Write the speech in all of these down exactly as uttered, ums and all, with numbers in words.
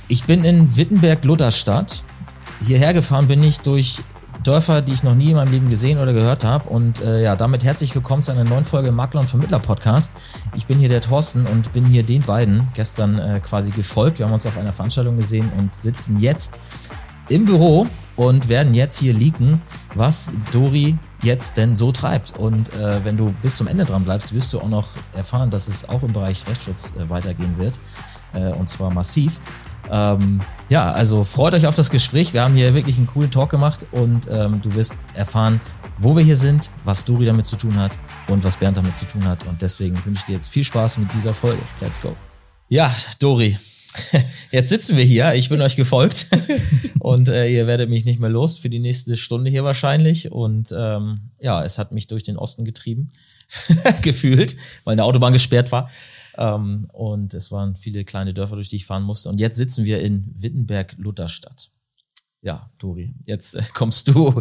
Ich bin in Wittenberg-Lutherstadt. Hierher gefahren bin ich durch Dörfer, die ich noch nie in meinem Leben gesehen oder gehört habe. Und äh, ja, damit herzlich willkommen zu einer neuen Folge Makler und Vermittler Podcast. Ich bin hier der Thorsten und bin hier den beiden gestern äh, quasi gefolgt. Wir haben uns auf einer Veranstaltung gesehen und sitzen jetzt im Büro und werden jetzt hier leaken, was Dori jetzt denn so treibt. Und äh, wenn du bis zum Ende dran bleibst, wirst du auch noch erfahren, dass es auch im Bereich Rechtsschutz äh, weitergehen wird. Äh, und zwar massiv. Ähm, ja, also freut euch auf das Gespräch. Wir haben hier wirklich einen coolen Talk gemacht und ähm, du wirst erfahren, wo wir hier sind, was Dori damit zu tun hat und was Bernd damit zu tun hat. Und deswegen wünsche ich dir jetzt viel Spaß mit dieser Folge. Let's go. Ja, Dori, jetzt sitzen wir hier. Ich bin euch gefolgt und äh, ihr werdet mich nicht mehr los für die nächste Stunde hier wahrscheinlich. Und ähm, ja, es hat mich durch den Osten getrieben, gefühlt, weil eine Autobahn gesperrt war. Um, und es waren viele kleine Dörfer, durch die ich fahren musste. Und jetzt sitzen wir in Wittenberg-Lutherstadt. Ja, Dori, jetzt äh, kommst du.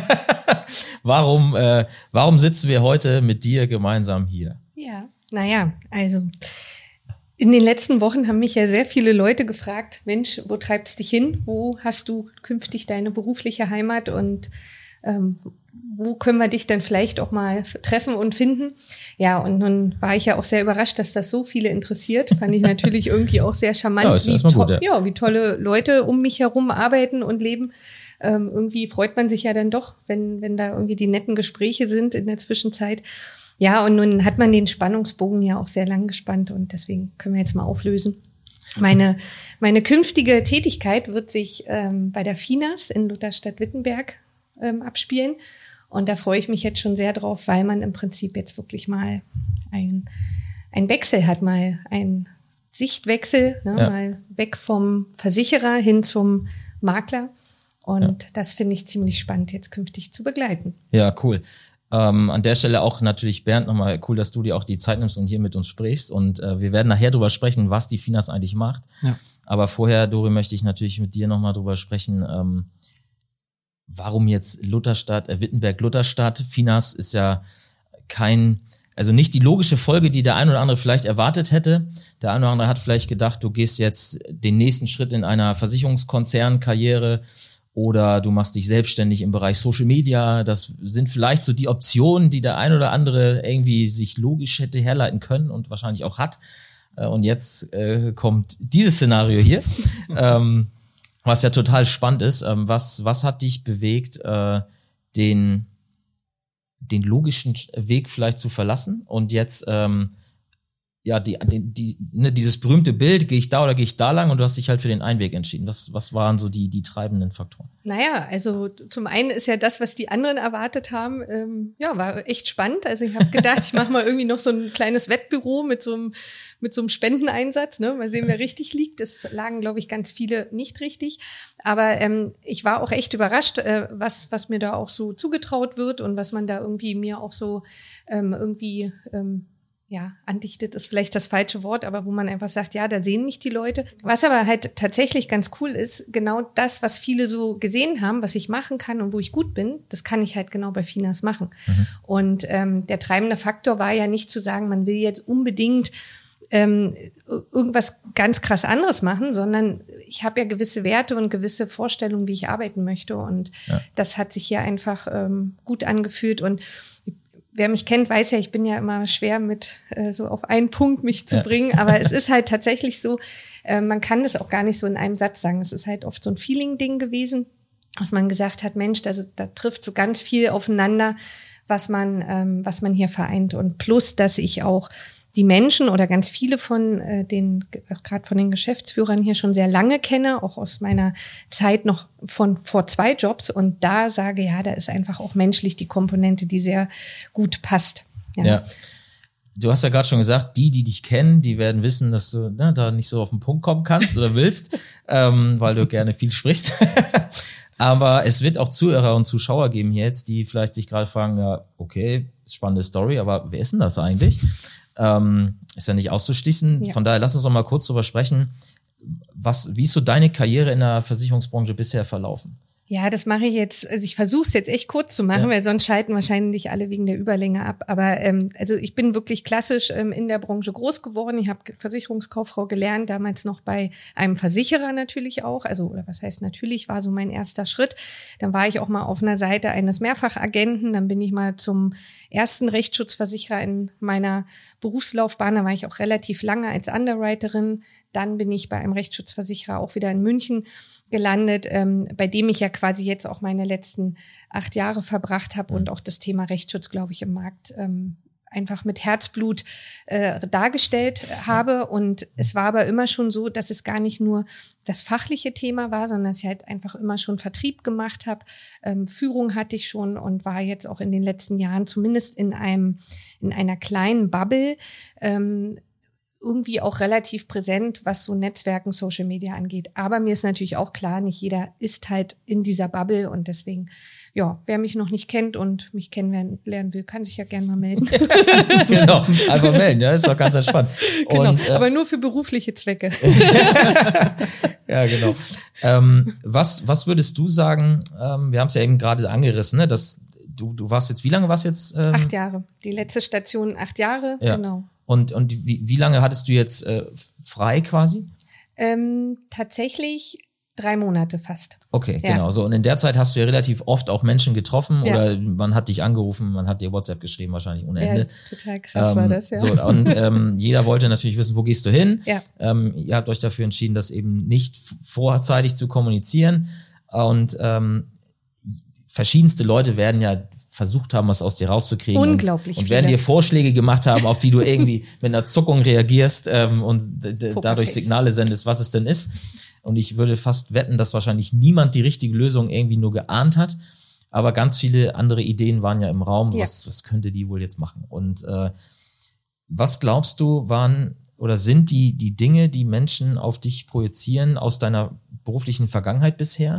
warum, äh, warum sitzen wir heute mit dir gemeinsam hier? Ja, naja, also in den letzten Wochen haben mich ja sehr viele Leute gefragt, Mensch, wo treibst dich hin? Wo hast du künftig deine berufliche Heimat? Und ähm, wo können wir dich dann vielleicht auch mal treffen und finden? Ja, und nun war ich ja auch sehr überrascht, dass das so viele interessiert. Fand ich natürlich irgendwie auch sehr charmant, ja, ist wie, to- gut, ja. Ja, wie tolle Leute um mich herum arbeiten und leben. Ähm, irgendwie freut man sich ja dann doch, wenn, wenn da irgendwie die netten Gespräche sind in der Zwischenzeit. Ja, und nun hat man den Spannungsbogen ja auch sehr lang gespannt und deswegen können wir jetzt mal auflösen. Meine, meine künftige Tätigkeit wird sich ähm, bei der FINAS in Lutherstadt-Wittenberg ähm, abspielen. Und da freue ich mich jetzt schon sehr drauf, weil man im Prinzip jetzt wirklich mal ein, ein Wechsel hat, mal ein Sichtwechsel, ne, ja. Mal weg vom Versicherer hin zum Makler. Und ja. Das finde ich ziemlich spannend, jetzt künftig zu begleiten. Ja, cool. Ähm, an der Stelle auch natürlich, Bernd, nochmal cool, dass du dir auch die Zeit nimmst und hier mit uns sprichst. Und äh, wir werden nachher drüber sprechen, was die FINAS eigentlich macht. Ja. Aber vorher, Dori, möchte ich natürlich mit dir nochmal drüber sprechen, ähm, warum jetzt Lutherstadt, äh, Wittenberg-Lutherstadt? FINAS ist ja kein, also nicht die logische Folge, die der ein oder andere vielleicht erwartet hätte. Der ein oder andere hat vielleicht gedacht, du gehst jetzt den nächsten Schritt in einer Versicherungskonzernkarriere oder du machst dich selbstständig im Bereich Social Media. Das sind vielleicht so die Optionen, die der ein oder andere irgendwie sich logisch hätte herleiten können und wahrscheinlich auch hat. Und jetzt äh, kommt dieses Szenario hier. ähm, Was ja total spannend ist. Ähm, was, was hat dich bewegt, äh, den, den logischen Weg vielleicht zu verlassen und jetzt, ähm, ja, die, die, die, ne, dieses berühmte Bild, gehe ich da oder gehe ich da lang und du hast dich halt für den Einweg entschieden. Was, was waren so die, die treibenden Faktoren? Naja, also zum einen ist ja das, was die anderen erwartet haben, ähm, ja, war echt spannend. Also ich habe gedacht, ich mache mal irgendwie noch so ein kleines Wettbüro mit so einem mit so einem Spendeneinsatz, ne? Mal sehen, wer richtig liegt. Das lagen, glaube ich, ganz viele nicht richtig. Aber ähm, ich war auch echt überrascht, äh, was was mir da auch so zugetraut wird und was man da irgendwie mir auch so ähm, irgendwie ähm, ja, andichtet ist vielleicht das falsche Wort, aber wo man einfach sagt, ja, da sehen mich die Leute. Was aber halt tatsächlich ganz cool ist, genau das, was viele so gesehen haben, was ich machen kann und wo ich gut bin, das kann ich halt genau bei FINAS machen. Mhm. Und ähm, der treibende Faktor war ja nicht zu sagen, man will jetzt unbedingt ähm, irgendwas ganz krass anderes machen, sondern ich habe ja gewisse Werte und gewisse Vorstellungen, wie ich arbeiten möchte. Und ja. Das hat sich hier einfach ähm, gut angefühlt. Und wer mich kennt, weiß ja, ich bin ja immer schwer mit äh, so auf einen Punkt mich zu ja. bringen. Aber es ist halt tatsächlich so, äh, man kann das auch gar nicht so in einem Satz sagen. Es ist halt oft so ein Feeling-Ding gewesen, dass man gesagt hat, Mensch, das, da trifft so ganz viel aufeinander, was man, ähm, was man hier vereint. Und plus, dass ich auch die Menschen oder ganz viele von äh, den, gerade von den Geschäftsführern hier schon sehr lange kenne, auch aus meiner Zeit noch von vor zwei Jobs und da sage, ja, da ist einfach auch menschlich die Komponente, die sehr gut passt. Ja. ja. Du hast ja gerade schon gesagt, die, die dich kennen, die werden wissen, dass du ne, da nicht so auf den Punkt kommen kannst oder willst, ähm, weil du gerne viel sprichst. Aber es wird auch Zuhörer und Zuschauer geben hier jetzt, die vielleicht sich gerade fragen, ja, okay, spannende Story, aber wer ist denn das eigentlich? Ähm, ist ja nicht auszuschließen. Ja. Von daher lass uns doch mal kurz drüber sprechen. Was, wie ist so deine Karriere in der Versicherungsbranche bisher verlaufen? Ja, das mache ich jetzt, also ich versuche es jetzt echt kurz zu machen, ja. weil sonst schalten wahrscheinlich alle wegen der Überlänge ab. Aber ähm, also ich bin wirklich klassisch ähm, in der Branche groß geworden. Ich habe Versicherungskauffrau gelernt, damals noch bei einem Versicherer natürlich auch. Also, oder was heißt natürlich, war so mein erster Schritt. Dann war ich auch mal auf einer Seite eines Mehrfachagenten. Dann bin ich mal zum ersten Rechtsschutzversicherer in meiner Berufslaufbahn. Da war ich auch relativ lange als Underwriterin. Dann bin ich bei einem Rechtsschutzversicherer auch wieder in München gelandet, ähm, bei dem ich ja quasi jetzt auch meine letzten acht Jahre verbracht habe und auch das Thema Rechtsschutz, glaube ich, im Markt ähm, einfach mit Herzblut äh, dargestellt habe. Und es war aber immer schon so, dass es gar nicht nur das fachliche Thema war, sondern dass ich halt einfach immer schon Vertrieb gemacht habe. Ähm, Führung hatte ich schon und war jetzt auch in den letzten Jahren zumindest in einem in einer kleinen Bubble ähm, irgendwie auch relativ präsent, was so Netzwerken, Social Media angeht. Aber mir ist natürlich auch klar, nicht jeder ist halt in dieser Bubble und deswegen, ja, wer mich noch nicht kennt und mich kennenlernen will, kann sich ja gerne mal melden. Genau, einfach melden, ja, ist doch ganz entspannt. Genau, und, äh, aber nur für berufliche Zwecke. Ja, genau. Ähm, was, was würdest du sagen, ähm, wir haben es ja eben gerade angerissen, ne, dass du, du warst jetzt, wie lange warst du jetzt? Ähm, acht Jahre. Die letzte Station acht Jahre, ja. genau. Und, und wie, wie lange hattest du jetzt äh, frei quasi? Ähm, tatsächlich drei Monate fast. Okay, ja. genau. So, und in der Zeit hast du ja relativ oft auch Menschen getroffen ja. oder man hat dich angerufen, man hat dir WhatsApp geschrieben, wahrscheinlich ohne Ende. Ja, total krass ähm, war das, ja. So, und ähm, jeder wollte natürlich wissen, wo gehst du hin? Ja. Ähm, ihr habt euch dafür entschieden, das eben nicht vorzeitig zu kommunizieren. Und ähm, verschiedenste Leute werden ja versucht haben, was aus dir rauszukriegen. Unglaublich Und, und werden viele. dir Vorschläge gemacht haben, auf die du irgendwie mit einer Zuckung reagierst ähm, und d- d- dadurch Signale sendest, was es denn ist. Und ich würde fast wetten, dass wahrscheinlich niemand die richtige Lösung irgendwie nur geahnt hat. Aber ganz viele andere Ideen waren ja im Raum. Ja. Was, was könnte die wohl jetzt machen? Und äh, was glaubst du, waren oder sind die, die Dinge, die Menschen auf dich projizieren aus deiner beruflichen Vergangenheit bisher?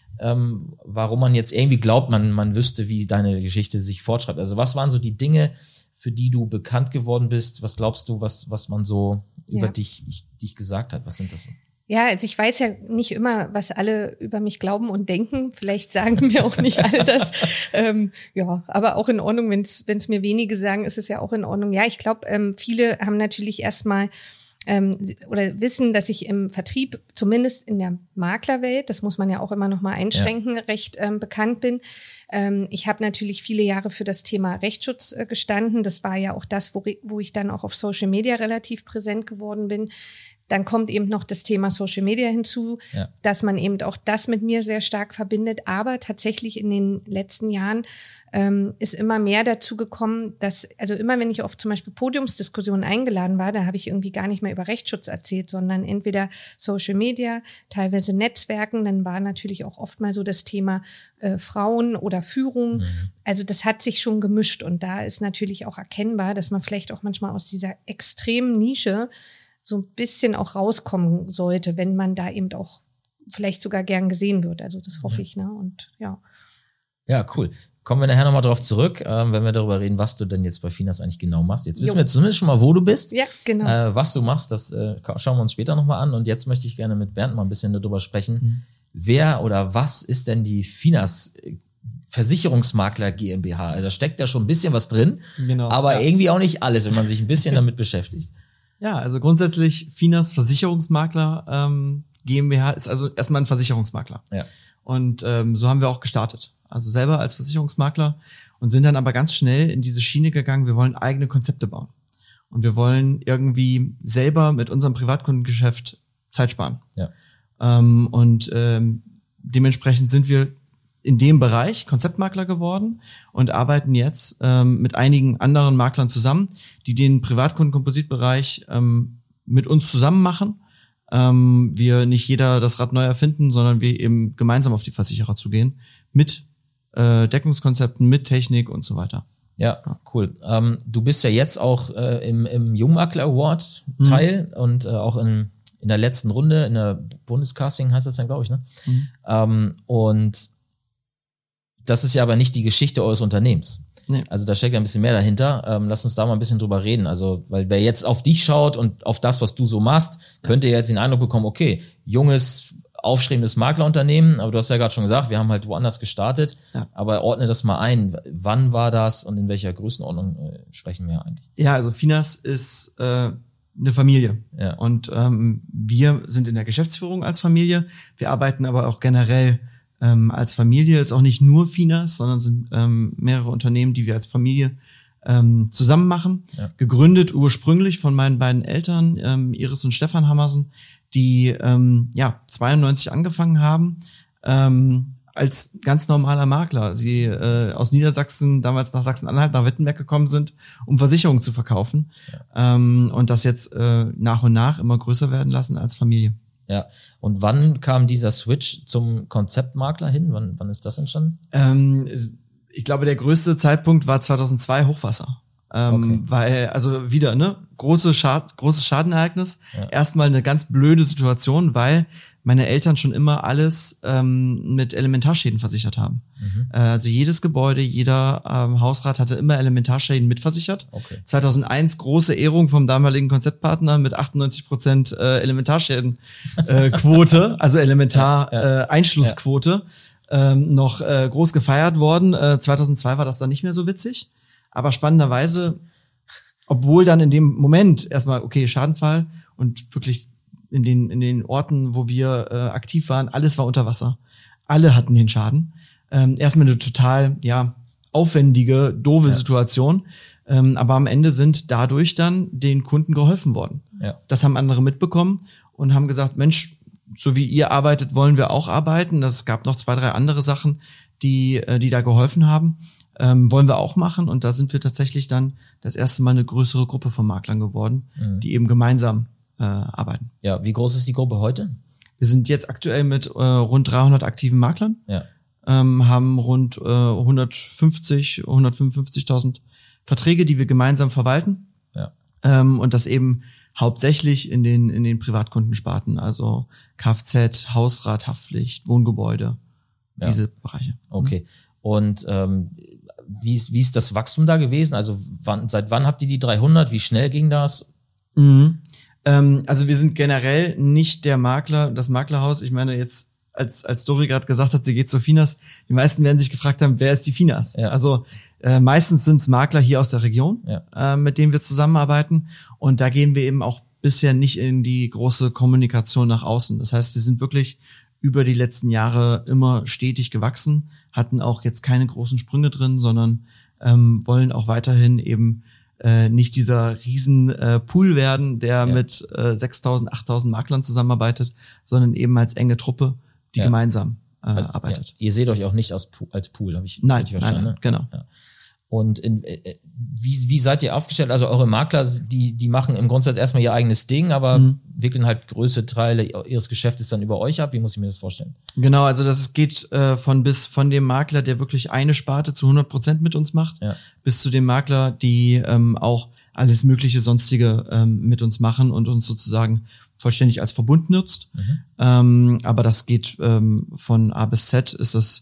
Ähm, warum man jetzt irgendwie glaubt, man, man wüsste, wie deine Geschichte sich fortschreibt. Also was waren so die Dinge, für die du bekannt geworden bist? Was glaubst du, was, was man so über ja. dich, ich, dich gesagt hat? Was sind das so? Ja, also ich weiß ja nicht immer, was alle über mich glauben und denken. Vielleicht sagen mir auch nicht alle das. ähm, ja, aber auch in Ordnung, wenn es mir wenige sagen, ist es ja auch in Ordnung. Ja, ich glaube, ähm, viele haben natürlich erstmal ähm, oder wissen, dass ich im Vertrieb, zumindest in der Maklerwelt, das muss man ja auch immer noch mal einschränken, ja. recht ähm, bekannt bin. Ähm, ich habe natürlich viele Jahre für das Thema Rechtsschutz äh, gestanden. Das war ja auch das, wo, wo ich dann auch auf Social Media relativ präsent geworden bin. Dann kommt eben noch das Thema Social Media hinzu, ja. dass man eben auch das mit mir sehr stark verbindet. Aber tatsächlich in den letzten Jahren ähm, ist immer mehr dazu gekommen, dass, also immer wenn ich auf zum Beispiel Podiumsdiskussionen eingeladen war, da habe ich irgendwie gar nicht mehr über Rechtsschutz erzählt, sondern entweder Social Media, teilweise Netzwerken, dann war natürlich auch oft mal so das Thema äh, Frauen oder Führung. Mhm. Also das hat sich schon gemischt und da ist natürlich auch erkennbar, dass man vielleicht auch manchmal aus dieser extremen Nische so ein bisschen auch rauskommen sollte, wenn man da eben auch vielleicht sogar gern gesehen wird. Also das hoffe ich, ne? Und ja. Ja, cool. Kommen wir nachher nochmal drauf zurück, ähm, wenn wir darüber reden, was du denn jetzt bei Finas eigentlich genau machst. Jetzt wissen jo. wir zumindest schon mal, wo du bist. Ja, genau. Äh, was du machst, das äh, schauen wir uns später nochmal an. Und jetzt möchte ich gerne mit Bernd mal ein bisschen darüber sprechen. Mhm. Wer oder was ist denn die Finas Versicherungsmakler GmbH? Also da steckt ja schon ein bisschen was drin, genau, aber ja. irgendwie auch nicht alles, wenn man sich ein bisschen damit beschäftigt. Ja, also grundsätzlich Finas Versicherungsmakler ähm, GmbH ist also erstmal ein Versicherungsmakler. Ja. Und ähm, so haben wir auch gestartet. Also selber als Versicherungsmakler und sind dann aber ganz schnell in diese Schiene gegangen, wir wollen eigene Konzepte bauen. Und wir wollen irgendwie selber mit unserem Privatkundengeschäft Zeit sparen. Ja. Ähm, und ähm, dementsprechend sind wir in dem Bereich Konzeptmakler geworden und arbeiten jetzt ähm, mit einigen anderen Maklern zusammen, die den Privatkunden-Kompositbereich ähm, mit uns zusammen machen. Ähm, wir nicht jeder das Rad neu erfinden, sondern wir eben gemeinsam auf die Versicherer zugehen mit äh, Deckungskonzepten, mit Technik und so weiter. Ja, cool. Ähm, du bist ja jetzt auch äh, im, im Jungmakler Award Teil mhm. und äh, auch in, in der letzten Runde, in der Bundescasting heißt das dann, glaube ich, ne? Mhm. Ähm, und das ist ja aber nicht die Geschichte eures Unternehmens. Nee. Also da steckt ja ein bisschen mehr dahinter. Ähm, lass uns da mal ein bisschen drüber reden. Also, weil wer jetzt auf dich schaut und auf das, was du so machst, könnte jetzt den Eindruck bekommen, okay, junges, aufstrebendes Maklerunternehmen, aber du hast ja gerade schon gesagt, wir haben halt woanders gestartet, Ja. aber ordne das mal ein. Wann war das und in welcher Größenordnung äh, sprechen wir eigentlich? Ja, also Finas ist äh, eine Familie. Ja. Und ähm, wir sind in der Geschäftsführung als Familie. Wir arbeiten aber auch generell ähm, als Familie. Ist auch nicht nur Finas, sondern sind ähm, mehrere Unternehmen, die wir als Familie ähm, zusammen machen. Ja. Gegründet ursprünglich von meinen beiden Eltern, ähm, Iris und Stefan Hammersen, die ähm, ja zweiundneunzig angefangen haben, ähm, als ganz normaler Makler. Sie äh, aus Niedersachsen damals nach Sachsen-Anhalt, nach Wittenberg gekommen sind, um Versicherungen zu verkaufen. Ja. Ähm, und das jetzt äh, nach und nach immer größer werden lassen als Familie. Ja. Und wann kam dieser Switch zum Konzeptmakler hin? Wann, wann ist das entstanden? Ähm, ich glaube, der größte Zeitpunkt war zweitausendzwei Hochwasser. Ähm, Okay. Weil, also wieder, ne, große Schad, großes Schadenereignis. Ja. Erstmal eine ganz blöde Situation, weil meine Eltern schon immer alles ähm, mit Elementarschäden versichert haben. Mhm. Äh, also jedes Gebäude, jeder ähm, Hausrat hatte immer Elementarschäden mitversichert. Okay. zweitausendeins große Ehrung vom damaligen Konzeptpartner mit achtundneunzig Prozent äh, Elementarschäden-Quote, äh, also Elementar-Einschlussquote, äh, ähm, noch äh, groß gefeiert worden. Äh, zweitausendzwei war das dann nicht mehr so witzig. Aber spannenderweise, obwohl dann in dem Moment erstmal, okay, Schadenfall und wirklich in den in den Orten, wo wir äh, aktiv waren, alles war unter Wasser. Alle hatten den Schaden. Ähm, erstmal eine total, ja, aufwendige, doofe Ja. Situation. Ähm, aber am Ende sind dadurch dann den Kunden geholfen worden. Ja. Das haben andere mitbekommen und haben gesagt, Mensch, so wie ihr arbeitet, wollen wir auch arbeiten. Es gab noch zwei, drei andere Sachen, die äh, die da geholfen haben. Ähm, wollen wir auch machen. Und da sind wir tatsächlich dann das erste Mal eine größere Gruppe von Maklern geworden, Mhm. die eben gemeinsam äh, arbeiten. Ja, wie groß ist die Gruppe heute? Wir sind jetzt aktuell mit äh, rund dreihundert aktiven Maklern, Ja. ähm, haben rund äh, hundertfünfzig, hundertfünfundfünfzigtausend Verträge, die wir gemeinsam verwalten. Ja. Ähm, und das eben hauptsächlich in den in den Privatkundensparten, also Kfz, Hausrat, Haftpflicht, Wohngebäude, Ja. diese Bereiche. Okay. Und ähm, wie ist, wie ist das Wachstum da gewesen? Also wann, seit wann habt ihr die dreihundert? Wie schnell ging das? Mhm. Ähm, also wir sind generell nicht der Makler, das Maklerhaus. Ich meine jetzt, als als Dori gerade gesagt hat, sie geht zu Finas, die meisten werden sich gefragt haben, wer ist die Finas? Ja. Also äh, meistens sind es Makler hier aus der Region, Ja. äh, mit denen wir zusammenarbeiten. Und da gehen wir eben auch bisher nicht in die große Kommunikation nach außen. Das heißt, wir sind wirklich über die letzten Jahre immer stetig gewachsen, hatten auch jetzt keine großen Sprünge drin, sondern ähm, wollen auch weiterhin eben äh, nicht dieser riesen äh, Pool werden, der Ja. mit äh, sechstausend, achttausend Maklern zusammenarbeitet, sondern eben als enge Truppe, die Ja. gemeinsam äh, Also, arbeitet. Ja, ihr seht euch auch nicht als Pool, als Pool habe ich Nein, richtig nein, verstanden. nein, ne? genau. Ja. Und in, äh, wie, wie seid ihr aufgestellt? Also eure Makler, die, die machen im Grundsatz erstmal ihr eigenes Ding, aber Mhm. wickeln halt größere Teile ihres Geschäftes dann über euch ab. Wie muss ich mir das vorstellen? Genau, also das geht äh, von bis von dem Makler, der wirklich eine Sparte zu hundert Prozent mit uns macht, Ja. bis zu dem Makler, die ähm, auch alles mögliche sonstige ähm, mit uns machen und uns sozusagen vollständig als Verbund nutzt. Mhm. Ähm, aber das geht ähm, von A bis Z, ist das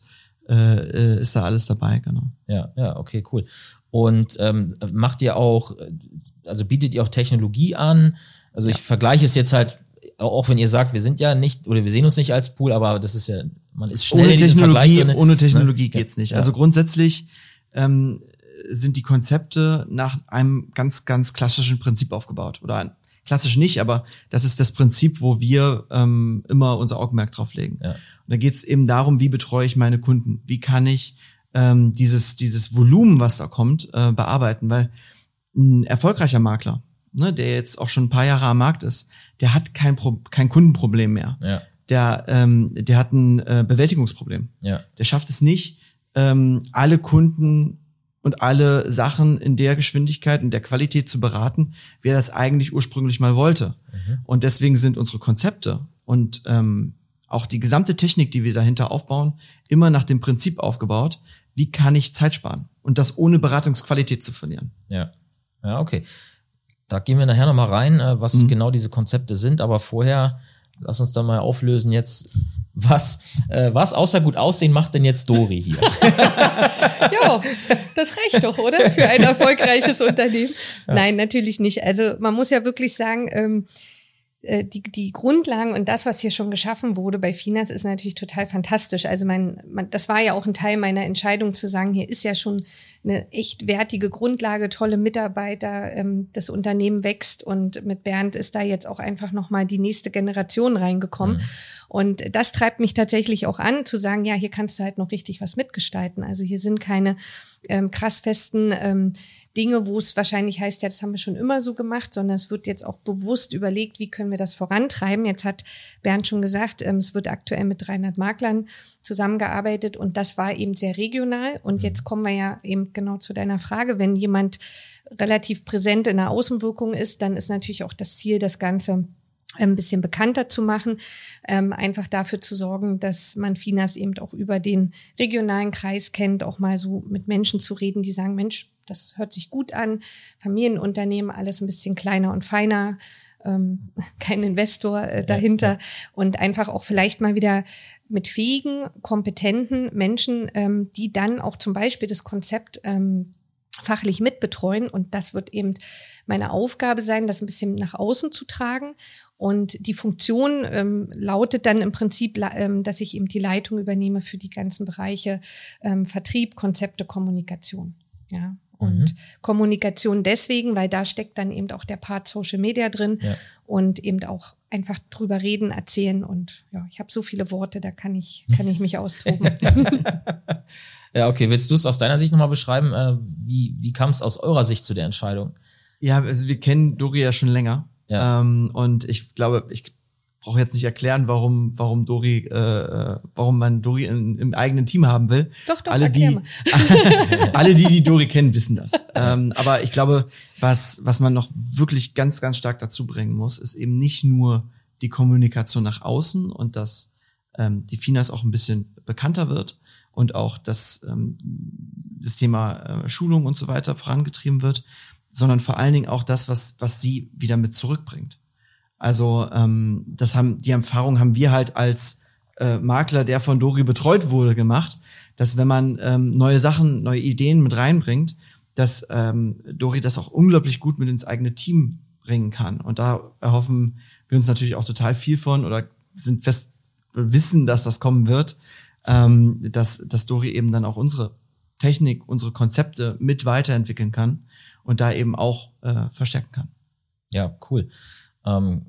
äh, ist da alles dabei, genau. Ja, ja, okay, cool. Und ähm, macht ihr auch, also bietet ihr auch Technologie an? Also ich vergleiche es jetzt halt, auch wenn ihr sagt, wir sind ja nicht, oder wir sehen uns nicht als Pool, aber das ist ja, man ist schnell Ohne in diesem Vergleich Technologie, drin. ohne Technologie Ne? geht's nicht. Ja. Also grundsätzlich ähm, sind die Konzepte nach einem ganz, ganz klassischen Prinzip aufgebaut. Oder ein, klassisch nicht, aber das ist das Prinzip, wo wir ähm, immer unser Augenmerk drauf legen. Ja. Und da geht's eben darum, wie betreue ich meine Kunden? Wie kann ich ähm, dieses, dieses Volumen, was da kommt, äh, bearbeiten? Weil ein erfolgreicher Makler, ne, der jetzt auch schon ein paar Jahre am Markt ist, der hat kein, Pro- kein Kundenproblem mehr. Ja, Der, ähm, der hat ein äh, Bewältigungsproblem. ja, Der schafft es nicht, ähm, alle Kunden und alle Sachen in der Geschwindigkeit und der Qualität zu beraten, wie er das eigentlich ursprünglich mal wollte. Mhm. Und deswegen sind unsere Konzepte und ähm, auch die gesamte Technik, die wir dahinter aufbauen, immer nach dem Prinzip aufgebaut, wie kann ich Zeit sparen und das ohne Beratungsqualität zu verlieren. ja. Ja, okay. Da gehen wir nachher nochmal rein, äh, was Mhm. genau diese Konzepte sind, aber vorher lass uns dann mal auflösen jetzt, was, äh, was außer gut aussehen macht denn jetzt Dori hier? Ja, das reicht doch, oder? Für ein erfolgreiches Unternehmen. Ja. Nein, natürlich nicht. Also man muss ja wirklich sagen, ähm, die, die Grundlagen und das, was hier schon geschaffen wurde bei Finas, ist natürlich total fantastisch. Also mein, man, das war ja auch ein Teil meiner Entscheidung zu sagen, hier ist ja schon eine echt wertige Grundlage, tolle Mitarbeiter, ähm, das Unternehmen wächst und mit Bernd ist da jetzt auch einfach nochmal die nächste Generation reingekommen. Mhm. Und das treibt mich tatsächlich auch an, zu sagen, ja, hier kannst du halt noch richtig was mitgestalten. Also hier sind keine ähm, krass festen ähm, Dinge, wo es wahrscheinlich heißt, ja, das haben wir schon immer so gemacht, sondern es wird jetzt auch bewusst überlegt, wie können wir das vorantreiben. Jetzt hat Bernd schon gesagt, ähm, es wird aktuell mit dreihundert Maklern zusammengearbeitet und das war eben sehr regional. Und jetzt kommen wir ja eben genau zu deiner Frage, wenn jemand relativ präsent in der Außenwirkung ist, dann ist natürlich auch das Ziel, das Ganze ein bisschen bekannter zu machen, ähm, einfach dafür zu sorgen, dass man Finas eben auch über den regionalen Kreis kennt, auch mal so mit Menschen zu reden, die sagen, Mensch, das hört sich gut an, Familienunternehmen, alles ein bisschen kleiner und feiner, ähm, kein Investor äh, dahinter ja, ja. Und einfach auch vielleicht mal wieder mit fähigen, kompetenten Menschen, ähm, die dann auch zum Beispiel das Konzept ähm, fachlich mitbetreuen und das wird eben meine Aufgabe sein, das ein bisschen nach außen zu tragen und die Funktion ähm, lautet dann im Prinzip, ähm, dass ich eben die Leitung übernehme für die ganzen Bereiche ähm, Vertrieb, Konzepte, Kommunikation, ja. Und mhm. Kommunikation deswegen, weil da steckt dann eben auch der Part Social Media drin ja. und eben auch einfach drüber reden, erzählen und ja, ich habe so viele Worte, da kann ich kann ich mich austoben. Ja, okay. Willst du es aus deiner Sicht nochmal beschreiben? Äh, wie wie kam es aus eurer Sicht zu der Entscheidung? Ja, also wir kennen Dori ja schon länger ja. ähm, und ich glaube, ich brauche jetzt nicht erklären, warum warum Dori, äh, warum man Dori in, im eigenen Team haben will. Doch, doch, alle die, alle die, die Dori kennen, wissen das. ähm, aber ich glaube, was was man noch wirklich ganz, ganz stark dazu bringen muss, ist eben nicht nur die Kommunikation nach außen und dass ähm, die Finas auch ein bisschen bekannter wird und auch, dass ähm, das Thema äh, Schulung und so weiter vorangetrieben wird, sondern vor allen Dingen auch das, was was sie wieder mit zurückbringt. Also ähm, das haben die Erfahrung haben wir halt als äh, Makler, der von Dori betreut wurde, gemacht, dass wenn man ähm, neue Sachen, neue Ideen mit reinbringt, dass ähm, Dori das auch unglaublich gut mit ins eigene Team bringen kann. Und da erhoffen wir uns natürlich auch total viel von oder sind fest wissen, dass das kommen wird, ähm, dass dass Dori eben dann auch unsere Technik, unsere Konzepte mit weiterentwickeln kann und da eben auch äh, verstärken kann. Ja, cool. Ähm,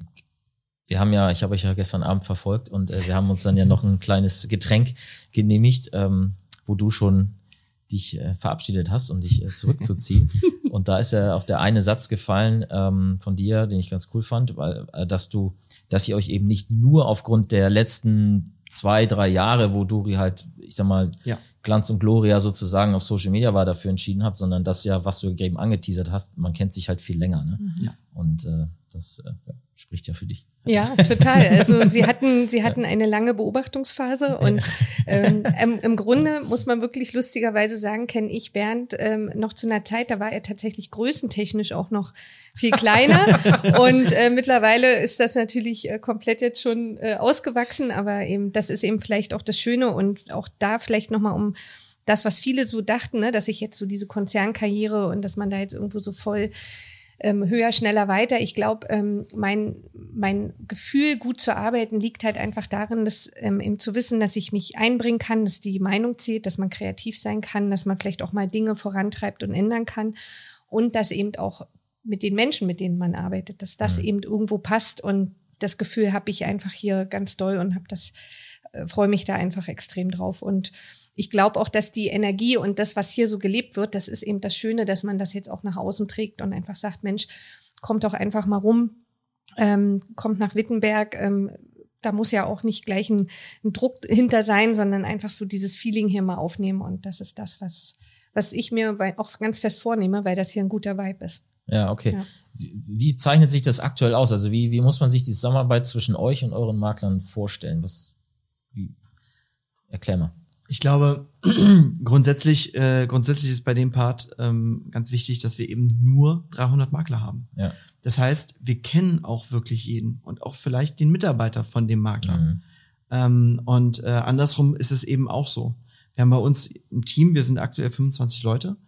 wir haben ja, ich habe euch ja gestern Abend verfolgt und äh, wir haben uns dann ja noch ein kleines Getränk genehmigt, ähm, wo du schon dich äh, verabschiedet hast, um dich äh, zurückzuziehen. Und da ist ja auch der eine Satz gefallen ähm, von dir, den ich ganz cool fand, weil äh, dass du, dass ihr euch eben nicht nur aufgrund der letzten zwei, drei Jahre, wo Dori halt, ich sag mal, ja. Glanz und Gloria sozusagen auf Social Media war, dafür entschieden habt, sondern das ja, was du eben angeteasert hast, man kennt sich halt viel länger, ne? Ja. Und äh, das äh, ja, spricht ja für dich. Ja, total. Also sie hatten, sie hatten eine lange Beobachtungsphase und ähm, im, im Grunde muss man wirklich lustigerweise sagen, kenne ich Bernd ähm, noch zu einer Zeit, da war er tatsächlich größentechnisch auch noch viel kleiner und äh, mittlerweile ist das natürlich äh, komplett jetzt schon äh, ausgewachsen, aber eben das ist eben vielleicht auch das Schöne und auch da vielleicht nochmal um das, was viele so dachten, ne, dass ich jetzt so diese Konzernkarriere und dass man da jetzt irgendwo so voll ähm, höher, schneller, weiter. Ich glaube, ähm, mein mein Gefühl, gut zu arbeiten, liegt halt einfach darin, dass ähm, eben zu wissen, dass ich mich einbringen kann, dass die Meinung zählt, dass man kreativ sein kann, dass man vielleicht auch mal Dinge vorantreibt und ändern kann und dass eben auch mit den Menschen, mit denen man arbeitet, dass das mhm. eben irgendwo passt und das Gefühl habe ich einfach hier ganz doll und habe das äh, freue mich da einfach extrem drauf und ich glaube auch, dass die Energie und das, was hier so gelebt wird, das ist eben das Schöne, dass man das jetzt auch nach außen trägt und einfach sagt, Mensch, kommt doch einfach mal rum, ähm, kommt nach Wittenberg, ähm, da muss ja auch nicht gleich ein, ein Druck hinter sein, sondern einfach so dieses Feeling hier mal aufnehmen und das ist das, was, was ich mir auch ganz fest vornehme, weil das hier ein guter Vibe ist. Ja, okay. Ja. Wie, wie zeichnet sich das aktuell aus? Also wie, wie muss man sich die Zusammenarbeit zwischen euch und euren Maklern vorstellen? Was, wie, erklär mal. Ich glaube, grundsätzlich, äh, grundsätzlich ist bei dem Part ähm, ganz wichtig, dass wir eben nur dreihundert Makler haben. Ja. Das heißt, wir kennen auch wirklich jeden und auch vielleicht den Mitarbeiter von dem Makler. Mhm. Ähm, und äh, andersrum ist es eben auch so. Wir haben bei uns im Team, wir sind aktuell fünfundzwanzig Leute,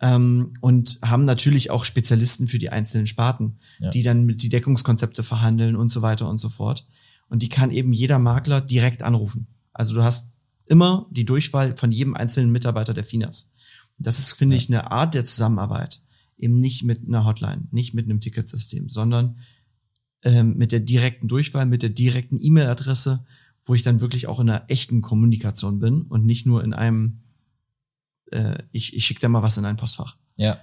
ähm, und haben natürlich auch Spezialisten für die einzelnen Sparten, ja. die dann mit die Deckungskonzepte verhandeln und so weiter und so fort. Und die kann eben jeder Makler direkt anrufen. Also du hast immer die Durchwahl von jedem einzelnen Mitarbeiter der Finas. Das ist, finde ja. ich, eine Art der Zusammenarbeit. Eben nicht mit einer Hotline, nicht mit einem Ticketsystem, sondern ähm, mit der direkten Durchwahl, mit der direkten E-Mail-Adresse, wo ich dann wirklich auch in einer echten Kommunikation bin und nicht nur in einem, äh, ich, ich schicke da mal was in ein Postfach. Ja.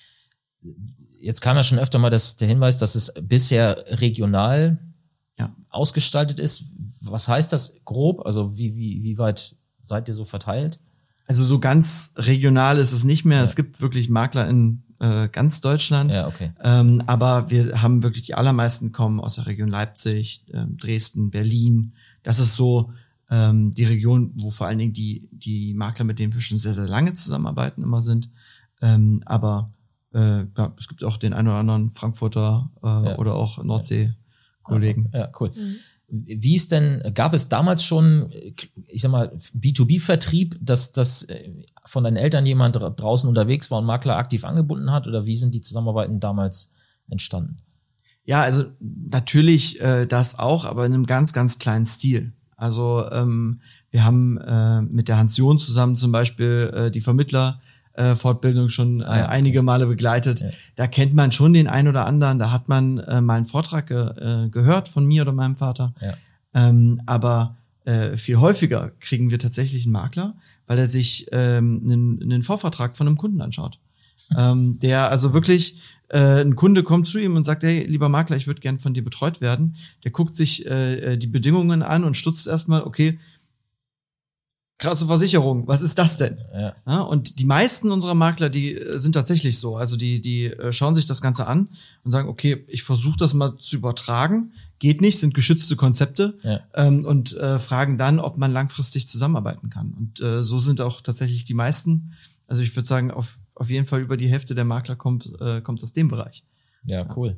Jetzt kam ja schon öfter mal das, der Hinweis, dass es bisher regional ja. ausgestaltet ist. Was heißt das grob? Also wie, wie, wie weit seid ihr so verteilt? Also so ganz regional ist es nicht mehr. Ja. Es gibt wirklich Makler in äh, ganz Deutschland. Ja, okay. Ähm, aber wir haben wirklich, die allermeisten kommen aus der Region Leipzig, ähm, Dresden, Berlin. Das ist so ähm, die Region, wo vor allen Dingen die die Makler, mit denen wir schon sehr, sehr lange zusammenarbeiten, immer sind. Ähm, aber äh, ja, es gibt auch den einen oder anderen Frankfurter äh, ja. oder auch Nordsee-Kollegen. Ja, cool. Mhm. Wie ist denn, gab es damals schon, ich sag mal, B zwei B-Vertrieb, dass, dass von deinen Eltern jemand draußen unterwegs war und Makler aktiv angebunden hat? Oder wie sind die Zusammenarbeiten damals entstanden? Ja, also natürlich äh, das auch, aber in einem ganz, ganz kleinen Stil. Also ähm, wir haben äh, mit der Hans John zusammen zum Beispiel äh, die Vermittler Äh, Fortbildung schon äh, ah, ja, einige okay. Male begleitet. Ja. Da kennt man schon den einen oder anderen. Da hat man äh, mal einen Vortrag ge äh, gehört von mir oder meinem Vater. Ja. Ähm, aber äh, viel häufiger kriegen wir tatsächlich einen Makler, weil er sich ähm, einen, einen Vorvertrag von einem Kunden anschaut. ähm, der also wirklich, äh, ein Kunde kommt zu ihm und sagt, hey, lieber Makler, ich würde gern von dir betreut werden. Der guckt sich äh, die Bedingungen an und stutzt erstmal, okay, krasse Versicherung, was ist das denn? Ja. Ja, und die meisten unserer Makler, die sind tatsächlich so. Also die die schauen sich das Ganze an und sagen, okay, ich versuche das mal zu übertragen. Geht nicht, sind geschützte Konzepte. Ja. Ähm, und äh, fragen dann, ob man langfristig zusammenarbeiten kann. Und äh, so sind auch tatsächlich die meisten. Also ich würde sagen, auf auf jeden Fall über die Hälfte der Makler kommt äh, kommt aus dem Bereich. Ja, cool.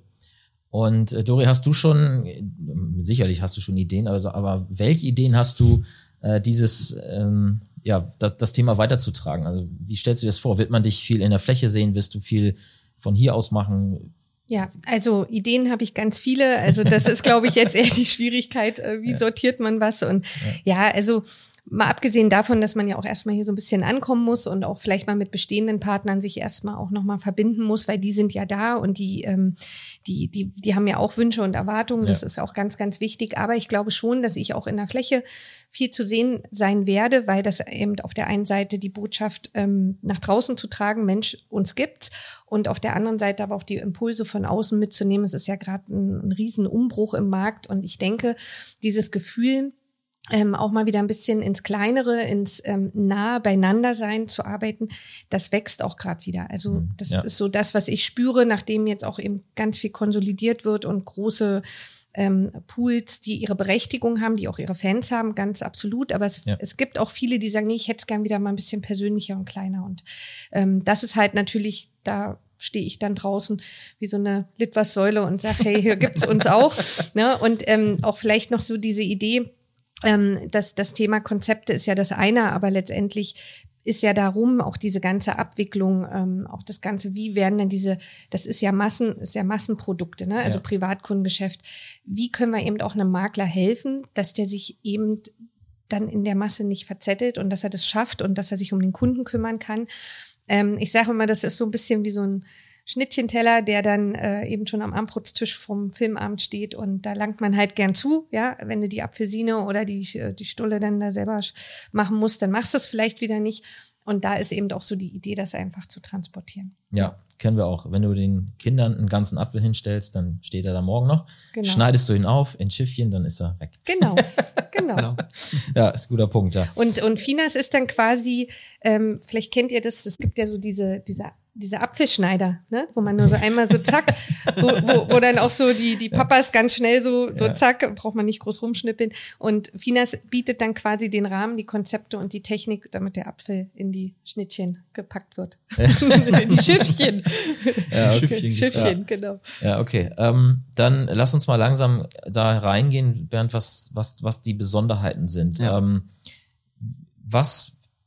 Und äh, Dori, hast du schon, sicherlich hast du schon Ideen, also, aber welche Ideen hast du, äh, dieses, ähm, ja, das, das Thema weiterzutragen? Also wie stellst du dir das vor? Wird man dich viel in der Fläche sehen? Wirst du viel von hier aus machen? Ja, also Ideen habe ich ganz viele. Also das ist, glaube ich, jetzt eher die Schwierigkeit, äh, wie ja. sortiert man was? Und ja, ja also mal abgesehen davon, dass man ja auch erstmal hier so ein bisschen ankommen muss und auch vielleicht mal mit bestehenden Partnern sich erstmal auch nochmal verbinden muss, weil die sind ja da und die, ähm, die, die, die haben ja auch Wünsche und Erwartungen. Ja. Das ist auch ganz, ganz wichtig. Aber ich glaube schon, dass ich auch in der Fläche viel zu sehen sein werde, weil das eben auf der einen Seite die Botschaft ähm, nach draußen zu tragen, Mensch, uns gibt's, und auf der anderen Seite aber auch die Impulse von außen mitzunehmen. Es ist ja gerade ein, ein riesen Umbruch im Markt und ich denke, dieses Gefühl, Ähm, auch mal wieder ein bisschen ins Kleinere, ins ähm, nahe Beieinandersein zu arbeiten, das wächst auch gerade wieder. Also das ja. ist so das, was ich spüre, nachdem jetzt auch eben ganz viel konsolidiert wird und große ähm, Pools, die ihre Berechtigung haben, die auch ihre Fans haben, ganz absolut. Aber es, ja. es gibt auch viele, die sagen, nee, ich hätte es gern wieder mal ein bisschen persönlicher und kleiner. Und ähm, das ist halt natürlich, da stehe ich dann draußen wie so eine Litfaßsäule und sage, hey, hier gibt's uns auch. Ne? Und ähm, auch vielleicht noch so diese Idee, Ähm, das, das Thema Konzepte ist ja das eine, aber letztendlich ist ja darum auch diese ganze Abwicklung, ähm, auch das Ganze, wie werden denn diese, das ist ja Massen, ist ja Massenprodukte, ne? Also ja. Privatkundengeschäft. Wie können wir eben auch einem Makler helfen, dass der sich eben dann in der Masse nicht verzettelt und dass er das schafft und dass er sich um den Kunden kümmern kann. Ähm, ich sage immer, das ist so ein bisschen wie so ein Schnittchenteller, der dann äh, eben schon am Abendbrotstisch vom Filmabend steht und da langt man halt gern zu, ja, wenn du die Apfelsine oder die die Stulle dann da selber machen musst, dann machst du es vielleicht wieder nicht und da ist eben auch so die Idee, das einfach zu transportieren. Ja, kennen wir auch. Wenn du den Kindern einen ganzen Apfel hinstellst, dann steht er da morgen noch. Genau. Schneidest du ihn auf in Schiffchen, dann ist er weg. Genau, genau. genau. Ja, ist ein guter Punkt, ja. Und und Finas ist dann quasi, ähm, vielleicht kennt ihr das, es gibt ja so diese diese diese Apfelschneider, ne, wo man nur so einmal so zack, wo, wo, wo dann auch so die die Papas ganz schnell so so zack, braucht man nicht groß rumschnippeln. Und Finas bietet dann quasi den Rahmen, die Konzepte und die Technik, damit der Apfel in die Schnittchen gepackt wird. In die Schiffchen. Ja, okay. Schiffchen, Schiffchen ja. genau. Ja, okay. Ähm, dann lass uns mal langsam da reingehen, Bernd, was was was die Besonderheiten sind. Ja. Ähm, was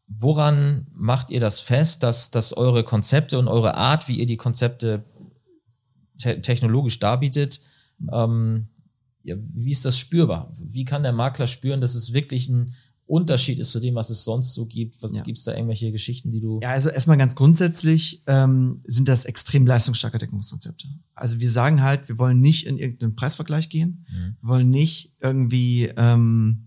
woran macht ihr das fest, dass, dass eure Konzepte und eure Art, wie ihr die Konzepte te- technologisch darbietet, ähm, ja, wie ist das spürbar? Wie kann der Makler spüren, dass es wirklich ein Unterschied ist zu dem, was es sonst so gibt? Was Ja. gibt's da irgendwelche Geschichten, die du... Ja, also erstmal ganz grundsätzlich ähm, sind das extrem leistungsstarke Deckungskonzepte. Also wir sagen halt, wir wollen nicht in irgendeinen Preisvergleich gehen, Mhm. wir wollen nicht irgendwie ähm,